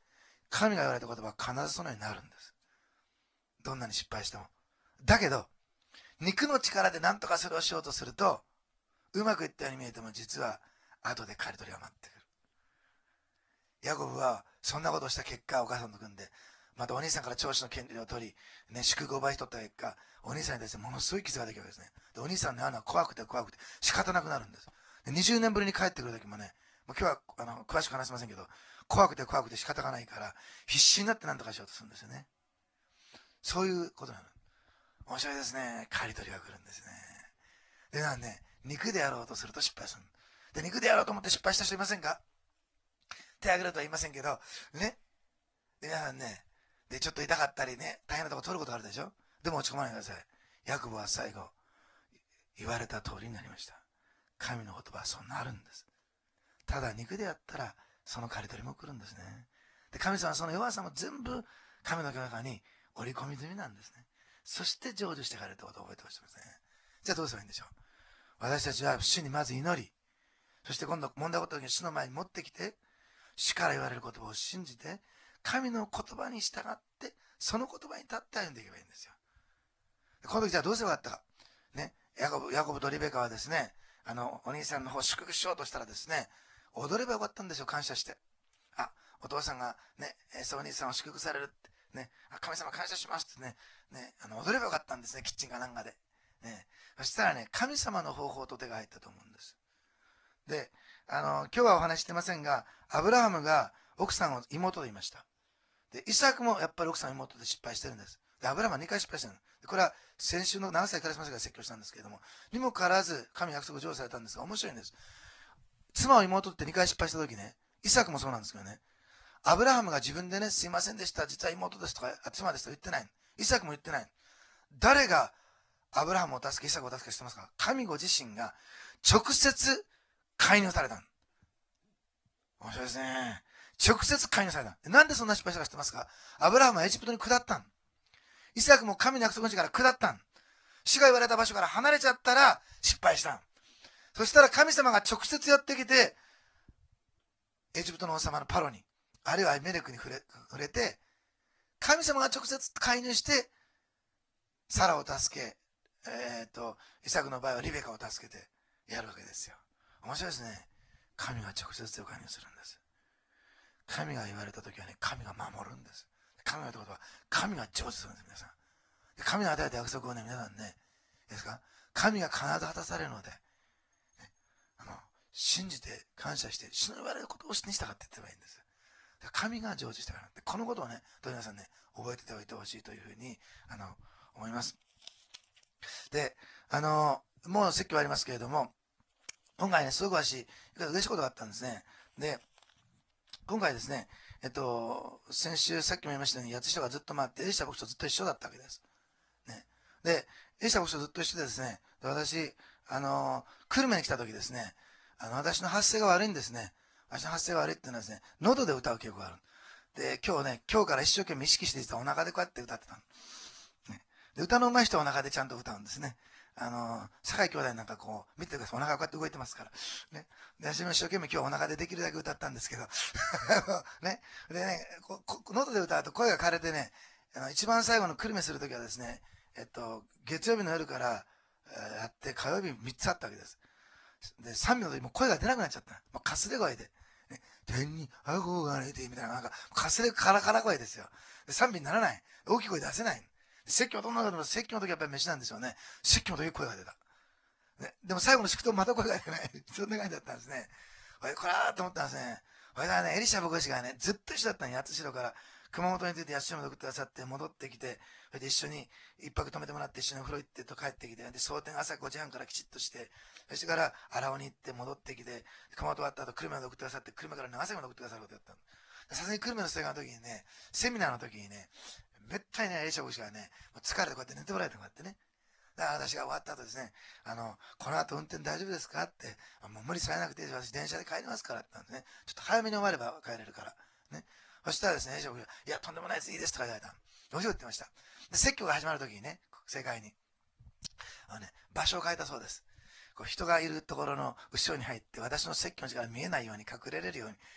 神が言われた言葉は必ずそのようになるんです。どんなに失敗しても。だけど、肉の力で何とかそれをしようとすると、うまくいったように見えても実は後で刈り取りが待ってくる。ヤコブはそんなことをした結果、お母さんと組んで、またお兄さんから長子の権利を取り、ね、祝福を奪い取った結果、お兄さんに対してものすごい傷ができるわけですね。でお兄さんのあの怖くて怖くて仕方なくなるんです。でにじゅうねんぶりに帰ってくる時もね、もう今日はあの詳しく話しませんけど、怖くて怖くて仕方がないから、必死になって何とかしようとするんですよね。そういうことなの。面白いですね。刈り取りが来るんですね。で、なんね、肉でやろうとすると失敗する。で、肉でやろうと思って失敗した人いませんか？手挙げるとは言いませんけど、ね。で、皆さんね、で、ちょっと痛かったりね、大変なとこ取ることがあるでしょ？でも落ち込まないでください。ヤコブは最後、言われた通りになりました。神の言葉はそうなるんです。ただ肉でやったら、その刈り取りも来るんですね。で、神様はその弱さも全部、神の中に織り込み済みなんですね。そして成就していかれたことを覚えてほしいですね。じゃあどうすればいいんでしょう。私たちは主にまず祈り、そして今度問題ごとに主の前に持ってきて、主から言われる言葉を信じて、神の言葉に従って、その言葉に立って歩んでいけばいいんですよ。この時じゃあどうすればよかったか。ね、ヤコブ、ヤコブとリベカはですね、あの、お兄さんの方を祝福しようとしたらですね、踊ればよかったんですよ、感謝して。あ、お父さんがね、そうお兄さんを祝福されるって、ね、あ、神様感謝しますってね、ね、あの、踊ればよかったんですね、キッチンかなんかで。ね、そしたらね、神様の方法と手が入ったと思うんです。で、あの、今日はお話してませんが、アブラハムが奥さんを妹と言いました。で、イサクもやっぱり奥さん妹で失敗してるんです。で、アブラハムはにかい失敗してる。で、これは先週のななさいからしませんが説教したんですけれども、にもかかわらず神約束を成就されたんですが、面白いんです。妻を妹ってにかい失敗した時ね、イサクもそうなんですけどね、アブラハムが自分でね、すいませんでした、実は妹ですとか、妻ですと言ってない。イサクも言ってない。誰がアブラハムを助け、イサクを助けしてますか？神ご自身が直接介入された。面白いですね。直接介入された。なんでそんな失敗したか知ってますか？アブラハムはエジプトに下ったん。イサクも神の約束の地から下ったん。主が言われた場所から離れちゃったら失敗したん。そしたら神様が直接やってきて、エジプトの王様のパロに、あるいはアビメレクに触れ、触れて、神様が直接介入して、サラを助け、えっと、イサクの場合はリベカを助けてやるわけですよ。面白いですね。神が直接介入するんです。神が言われたときはね、神が守るんです。神が言われたことは、神が成就するんです、皆さん。神が与えた約束をね、皆さんね、いいですか？神が必ず果たされるので、ね、あの、信じて感謝して、主の言われることをしに従っていってばいいんです。神が成就してからって、このことをね、どう皆さんね、覚えておいてほしいというふうに、あの、思います。で、あの、もう説教ありますけれども、今回ね、すごく私、嬉しいことがあったんですね。で、今回ですね、えっと、先週さっきも言いましたように、やつ人がずっと回って、エリシャ牧師とずっと一緒だったわけです。ね。で、エリシャ牧師とずっと一緒でですね、で私、あの、久留米に来た時ですね、あの、私の発声が悪いんですね。私の発声が悪いっていうのはですね、喉で歌う記憶がある。で、今日ね、今日から一生懸命意識して実はお腹でこうやって歌ってたの。ね、で、歌の上手い人はお腹でちゃんと歌うんですね。あの、酒井兄弟なんかこう、見てください。お腹がこうやって動いてますから。ね。で、私も一生懸命今日お腹でできるだけ歌ったんですけど、ね。でね、ここ喉で歌うと声が枯れてね、あの一番最後の久留米するときはですね、えっと、月曜日の夜から、えーやって火曜日みっつあったわけです。で、賛美の時も声が出なくなっちゃった。もうかすれ声で。ね、天に憧れて、みたいな、なんか、かすれカラカラ声ですよ。で賛美にならない。大きい声出せない。説教どんなのでも説教の時はやっぱり飯なんですよね。説教の時声が出た。ね、でも最後の祝祷また声が出ない。そんな感じだったんですね。これ、これーと思ったんですね。これがね、エリシャ牧師がね、ずっと一緒だったの、八代から。熊本について八代まで送ってくださって戻ってきて、それで一緒に一泊泊めてもらって一緒にお風呂行ってと帰ってきて、で、蒼天朝ごじはんからきちっとして、そしてから荒尾に行って戻ってきて、熊本終わった後、久留米まで送ってくださって、久留米から長崎まで送ってくださることやったの。さすがに久留米の生活の時にね、セミナーの時にね、めったにね、エリシャ牧師がね、疲れてこうやって寝てもらえたこうやってね。だから私が終わった後ですね、あの、この後運転大丈夫ですかって、もう無理されなくていいです。私電車で帰りますからって言ったんですね。ちょっと早めに終われば帰れるから。ね。そしたらですね、エリシャ牧師が、いや、とんでもないです。いいですとか言われたの。どうしようって言ってました。で、説教が始まる時にね、正解に。あのね、場所を変えたそうです。こう人がいるところの後ろに入って、私の説教の時間が見えないように隠れれるように、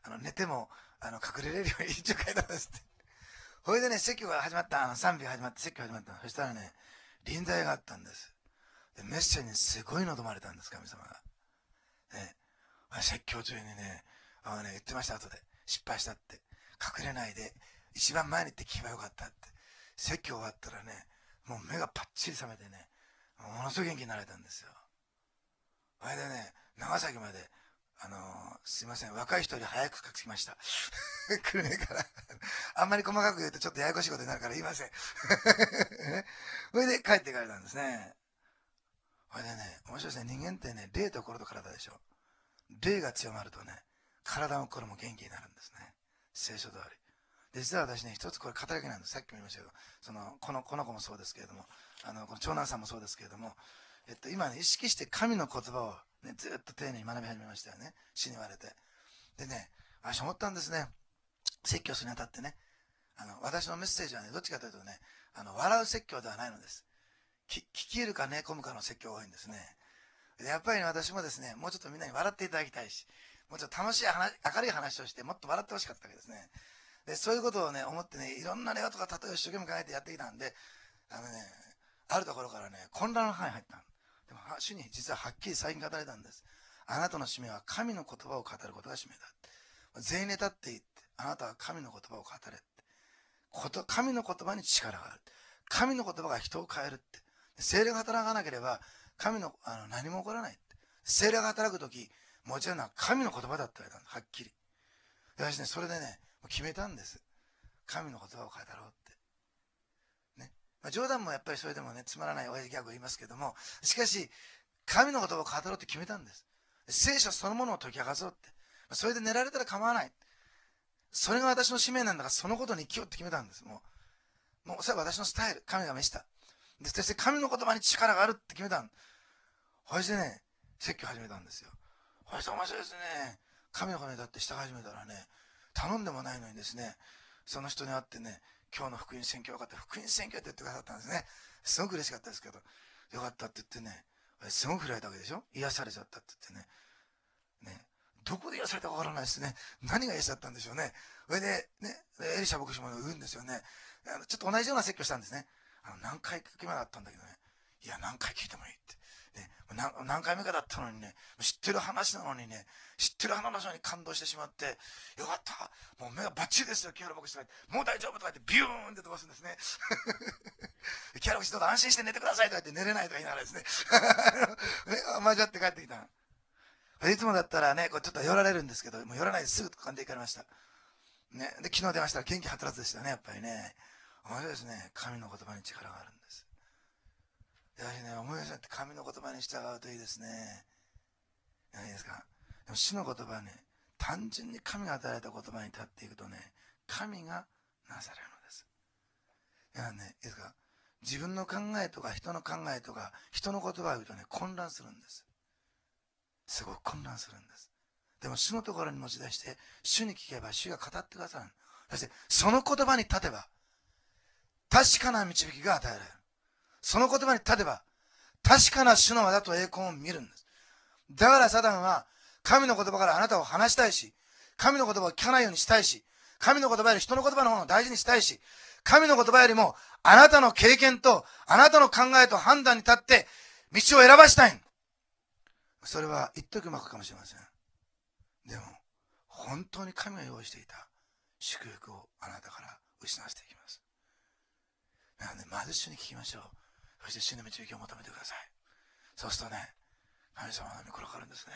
あの寝てもあの隠れれるように一応書いたんですって。それでね、説教が始まった、あの賛美が始まって説教が始まった。そしたらね、臨在があったんです。でメッセージにすごい望まれたんです、神様が。ね、説教中にね、あのね、言ってました、後で。失敗したって。隠れないで、一番前に行って聞けばよかったって。説教終わったらね、もう目がパッチリ覚めてね、ものすごい元気になられたんですよ。あれでね、長崎まで、あのー、すいません、若い人より早く着きました。来るねから。あんまり細かく言うとちょっとややこしいことになるから言いません。それで帰って帰れたんですね。それでね、面白いですね。人間ってね、霊と心と体でしょ。霊が強まるとね、体も心も元気になるんですね。聖書通り。で、実は私ね、一つこれ語りきなんです。さっきも言いましたけど、その、この、この子もそうですけれども、あの、この長男さんもそうですけれども、えっと、今ね、意識して神の言葉をね、ずっと丁寧に学び始めましたよね。死に言われて。でね、私思ったんですね。説教するにあたってね。あの、私のメッセージはね、どっちかというとね、あの、笑う説教ではないのです。聞き入るか寝込むかの説教が多いんですね。でやっぱり、ね、私もですね、もうちょっとみんなに笑っていただきたいし、もうちょっと楽しい話、明るい話をして、もっと笑ってほしかったわけですね。で、そういうことをね、思ってね、いろんな例とか例えを一生懸命考えてやってきたんで、あのね、あるところからね、混乱の範囲に入った。でも、主に実ははっきり最近語られたんです。あなたの使命は神の言葉を語ることが使命だ。全員で立っていって、あなたは神の言葉を語れって。こと、神の言葉に力がある。神の言葉が人を変えるって。聖霊が働かなければ、神の、あの、何も起こらないって。聖霊が働くとき、もちろん神の言葉だって言われたんです。はっきり。私ね、それでね、決めたんです。神の言葉を語ろうって。ね。まあ、冗談もやっぱりそれでもね、つまらない親父ギャグを言いますけども、しかし、神の言葉を語ろうって決めたんです。聖書そのものを解き明かそうって。それで寝られたら構わない。それが私の使命なんだから、そのことに生きようって決めたんです。もう、もうそれは私のスタイル。神が召した。で、そして神の言葉に力があるって決めたん。そしてね、説教始めたんですよ。そして面白いですね。神の声にだって従い始めたらね、頼んでもないのにですね、その人に会ってね、今日の福音宣教よかった。福音宣教って言ってくださったんですね。すごく嬉しかったですけど、よかったって言ってね、すごく振られたわけでしょ。癒されちゃったって言ってね。ね。どこで癒されたかわからないですね。何が癒されたんでしょうね。それで、ね、エリシャ牧師も言うんですよね。あのちょっと同じような説教したんですね。あの何回か目だったんだけどね。いや、何回聞いてもいいって。ね、何, 何回目かだったのにね、知ってる話なのにね、知ってる話なのに感動してしまって、よかった、もう目がバッチリですよ、木原牧師とか言って、もう大丈夫とか言って、ビューンって飛ばすんですね。木原牧師どうぞ安心して寝てくださいとか言って寝れないとか言いながらですね、間違って帰ってきた。いつもだったらね、こうちょっと寄られるんですけど、もう寄らないですぐ噛んでいかれました。ね、で、昨日出ましたら元気はつらつでしたね、やっぱりね。面白いですね、神の言葉に力があるんです。やはりね、思い出しって神の言葉に従うといいですね。何ですか。でも主の言葉はね、単純に神が与えられた言葉に立っていくとね、神がなされるのです。いやね、いいですか。自分の考えとか人の考えとか人の言葉を言うとね、混乱するんです。すごく混乱するんです。でも主のところに持ち出して、主に聞けば主が語ってくださる。そしてその言葉に立てば、確かな導きが与えられる。その言葉に立てば、確かな主の技と栄光を見るんです。だからサタンは、神の言葉からあなたを離したいし、神の言葉を聞かないようにしたいし、神の言葉より人の言葉の方を大事にしたいし、神の言葉よりも、あなたの経験と、あなたの考えと判断に立って、道を選ばしたい。それは一時うまくかもしれません。でも、本当に神が用意していた祝福をあなたから失わせていきます。なので、まず主に聞きましょう。そして主の導きを求めてください。そうするとね、神様の御心があるんですね。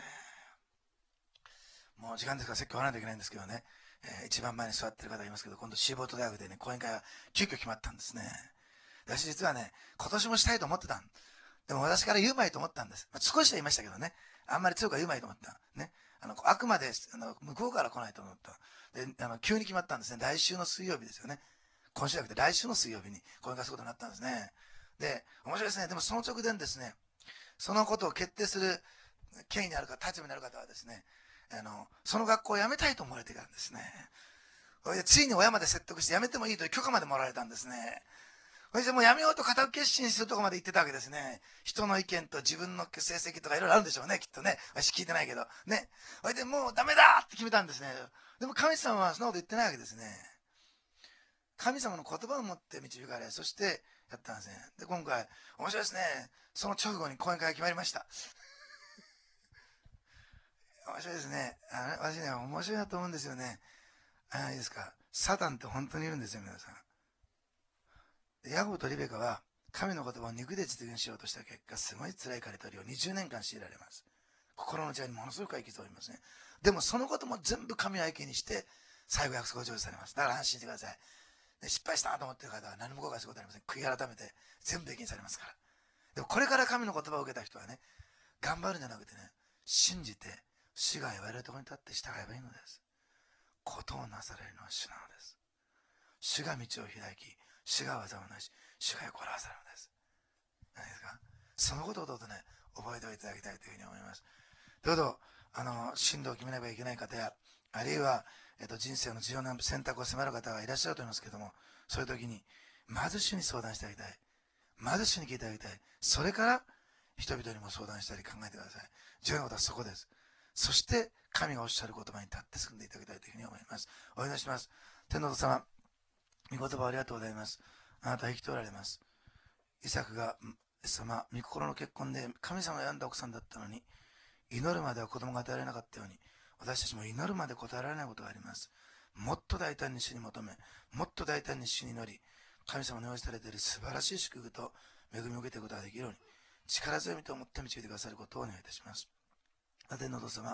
もう時間ですから説教はないといけないんですけどね、えー、一番前に座ってる方がいますけど、今度シーボート大学でね、講演会が急遽決まったんですね。私実はね、今年もしたいと思ってたん。でも私から言うまいと思ったんです。まあ、少しは言いましたけどね、あんまり強くは言うまいと思った。ね。あの、あくまで、あの、向こうから来ないと思った。で、あの、急に決まったんですね。来週の水曜日ですよね。今週じゃなくて来週の水曜日に講演会することになったんですね。で、面白いですね。でもその直前ですね、そのことを決定する権威にあるか立場にある方はですね、あの、その学校を辞めたいと思われていたんですね。ついに親まで説得して辞めてもいいという許可までもらえたんですね。 それでもうやめようと固く決心するとこまで行ってたわけですね。人の意見と自分の成績とかいろいろあるんでしょうね、きっとね。私聞いてないけど。ね。それでもうダメだって決めたんですね。でも神様はそんなこと言ってないわけですね。神様の言葉を持って導かれ、そしてやったんですね。で、今回、面白いですね。その直後に講演会が決まりました。面白いですね。あれ、私ね、面白いなと思うんですよね。ああ、いいですか。サタンって本当にいるんですよ、皆さん。ヤコブとリベカは神の言葉を肉で実現しようとした結果、すごい辛い刈り取りをにじゅうねんかん強いられます。心の内側にものすごく生きておりますね。でもそのことも全部神を相手にして、最後約束を成就されます。だから安心してください。で失敗したなと思っている方は何も後悔することはありません。悔い改めて全部益にされますから。でもこれから神の言葉を受けた人はね、頑張るんじゃなくてね、信じて、主が言われるところに立って従えばいいのです。ことをなされるのは主なのです。主が道を開き、主が技をなし、主が横らわされるのです。何ですか？そのことをどうぞね、覚えておいていただきたいというふうに思います。どうぞ、あの、進路を決めなきゃいけない方や、あるいは、えっと、人生の重要な選択を迫る方がいらっしゃると思いますけども、そういう時に、まず主に相談してあげたい。まず主に聞いてあげたい。それから、人々にも相談したり考えてください。重要なことはそこです。そして、神がおっしゃる言葉に立って進んでいただきたいというふうに思います。お祈りします。天のお父様、御言葉をありがとうございます。あなたは生きておられます。イサクが、イエス様、御心の結婚で神様が選んだ奥さんだったのに、祈るまでは子供が与えられなかったように、私たちも祈るまで答えられないことがあります。もっと大胆に主に求め、もっと大胆に主に祈り、神様の用意されている素晴らしい祝福と恵みを受けていくことができるように、力強みと思って導いてくださることをお願いいたします。天のお父様、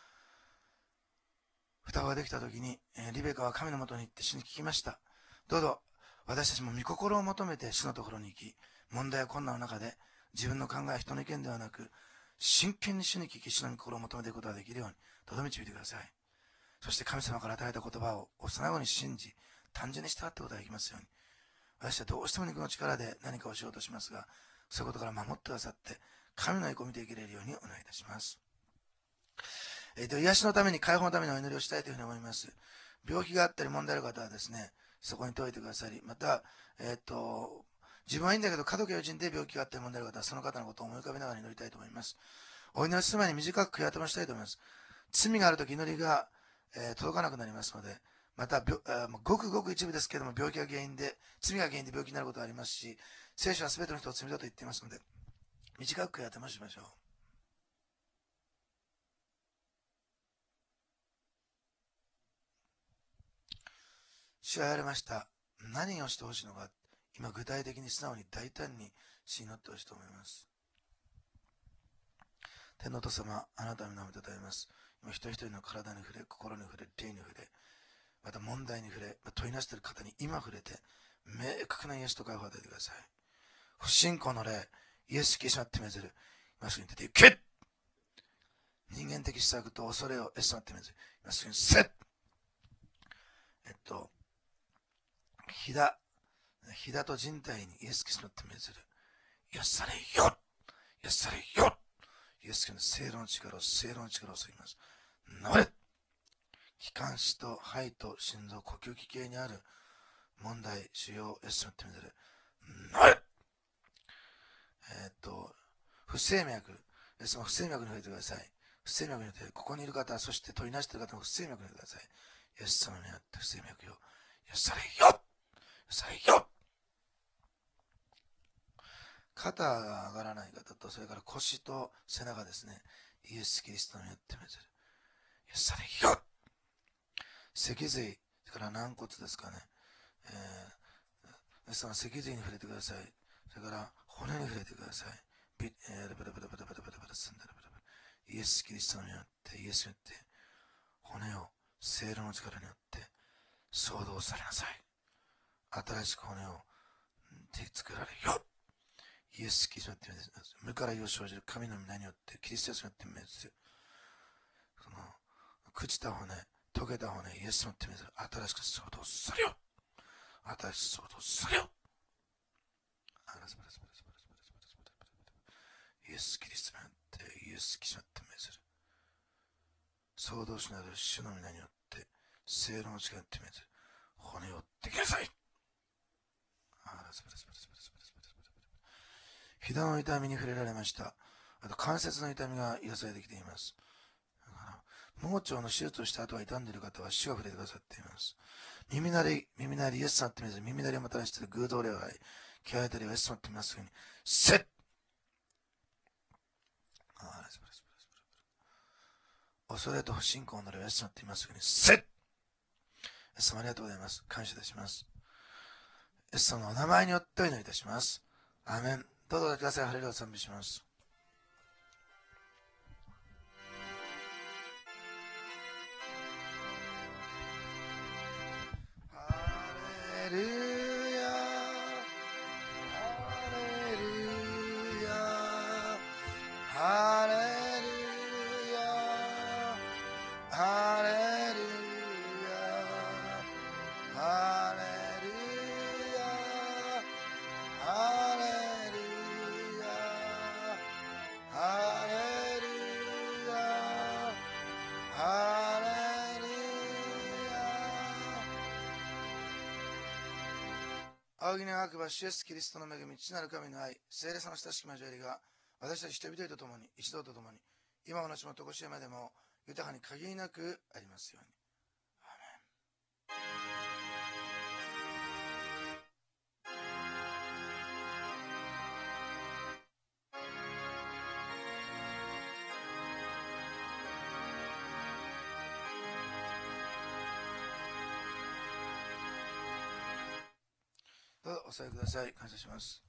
双子ができた時に、えー、リベカは神のもとに行って主に聞きました。どうぞ、私たちも御心を求めて主のところに行き、問題や困難の中で自分の考え、人の意見ではなく、真剣に主に聞き、主の御心を求めていくことができるように、とどめ導いてください。そして神様から与えた言葉を幼子に信じ、単純に従ってことができますように。私はどうしても肉の力で何かをしようとしますが、そういうことから守ってくださって、神の意向を見ていけれるようにお願いいたします。えー、と癒しのために、解放のためにお祈りをしたいというふうに思います。病気があったり問題ある方はですね、そこに解いてくださり、また、えっ、ー、と、自分はいいんだけど、家族や友人で病気があったり問題ある方は、その方のことを思い浮かべながら祈りたいと思います。お祈りする前に短く悔い改めしたいと思います。罪があるとき祈りが、えー、届かなくなりますので、また、ごくごく一部ですけれども、病気が原因で、罪が原因で病気になることがありますし、聖書は全ての人を罪だと言っていますので、短く悔い改めしましょう。主は言われました。何をしてほしいのか、今具体的に素直に大胆に主に祈ってほしいと思います。天のお父様、あなたの名をたたえます。今一人一人の体に触れ、心に触れ、霊に触れ、また問題に触れ、問いなしている方に今触れて、明確な癒しと解放を与えてください。不信仰の霊、イエス・キリストにって命ずる。今すぐに出て行け。人間的施策と恐れをイエスにって命ずる。今すぐにせっ。えっと、ひだ、ひだと人体にイエス・キリストにって命ずる。癒されよ。癒されよ。イエス・キリストの聖霊の力を、聖霊の力を吸います。治れ。気管支と肺と心臓、呼吸器系にある問題、腫瘍、イエスにって命ずる。治れ。えっと、不整脈、その不整脈に触れてください。不整脈に触れて、ここにいる方、そして取りなしている方も不整脈に触れてください。イエス様にあって不整脈よ。癒されよ。癒されよ。肩が上がらない方と、それから腰と背中ですね。イエス・キリストによってめずる。癒されよ。脊髄、それから軟骨ですかね。えー、その脊髄に触れてください。それから骨に触れてください。ビえー、ブラブラブラブラブラブラスンダラブラブラ。イエス・キリストによって、イエスによって、骨を聖霊の力によって創造されなさい。新しく骨を作られよ。イエス・キリストによって、無から世を生じる神の皆によって、キリストによって命ずる。その、朽ちた骨、溶けた骨、イエスによって命ずる。新しく創造されよ。新しく創造されよ。イエス・キリストによって、イエス・キリストによって命ずる。創造主なる主の皆によって、聖霊の力によって命ずる。骨を折ってきなさい。あらすばらすばらす膝の痛みに触れられました。あと関節の痛みが癒されてきています。盲腸の手術をした後は傷んでいる方は主が触れてくださっています。耳鳴り、耳鳴り、イエス様ってみず、耳鳴りをもたらしている偶動礼拝、気合いたりはイエス様ってみますように、せっ恐れと不信仰の霊をイエス様ってみますように、せっイエス様ありがとうございます。感謝いたします。イエス様のお名前によってお祈りいたします。アーメン。どうぞお待ちください。ハレルヤを賛美します。ハレルヤ、ハレルヤ、ハレルヤ、ハレルヤ、ハレルヤ、ハレルヤ、ハレルヤ、ハレルヤ。仰ぎ願くば主イエスキリストの恵み、父なる神の愛、聖霊様の親しき交わりが、私たち人々と共に、一同と共に、今も後もとこしえまでも、豊かに限りなくありますように。どうぞお座りください。感謝します。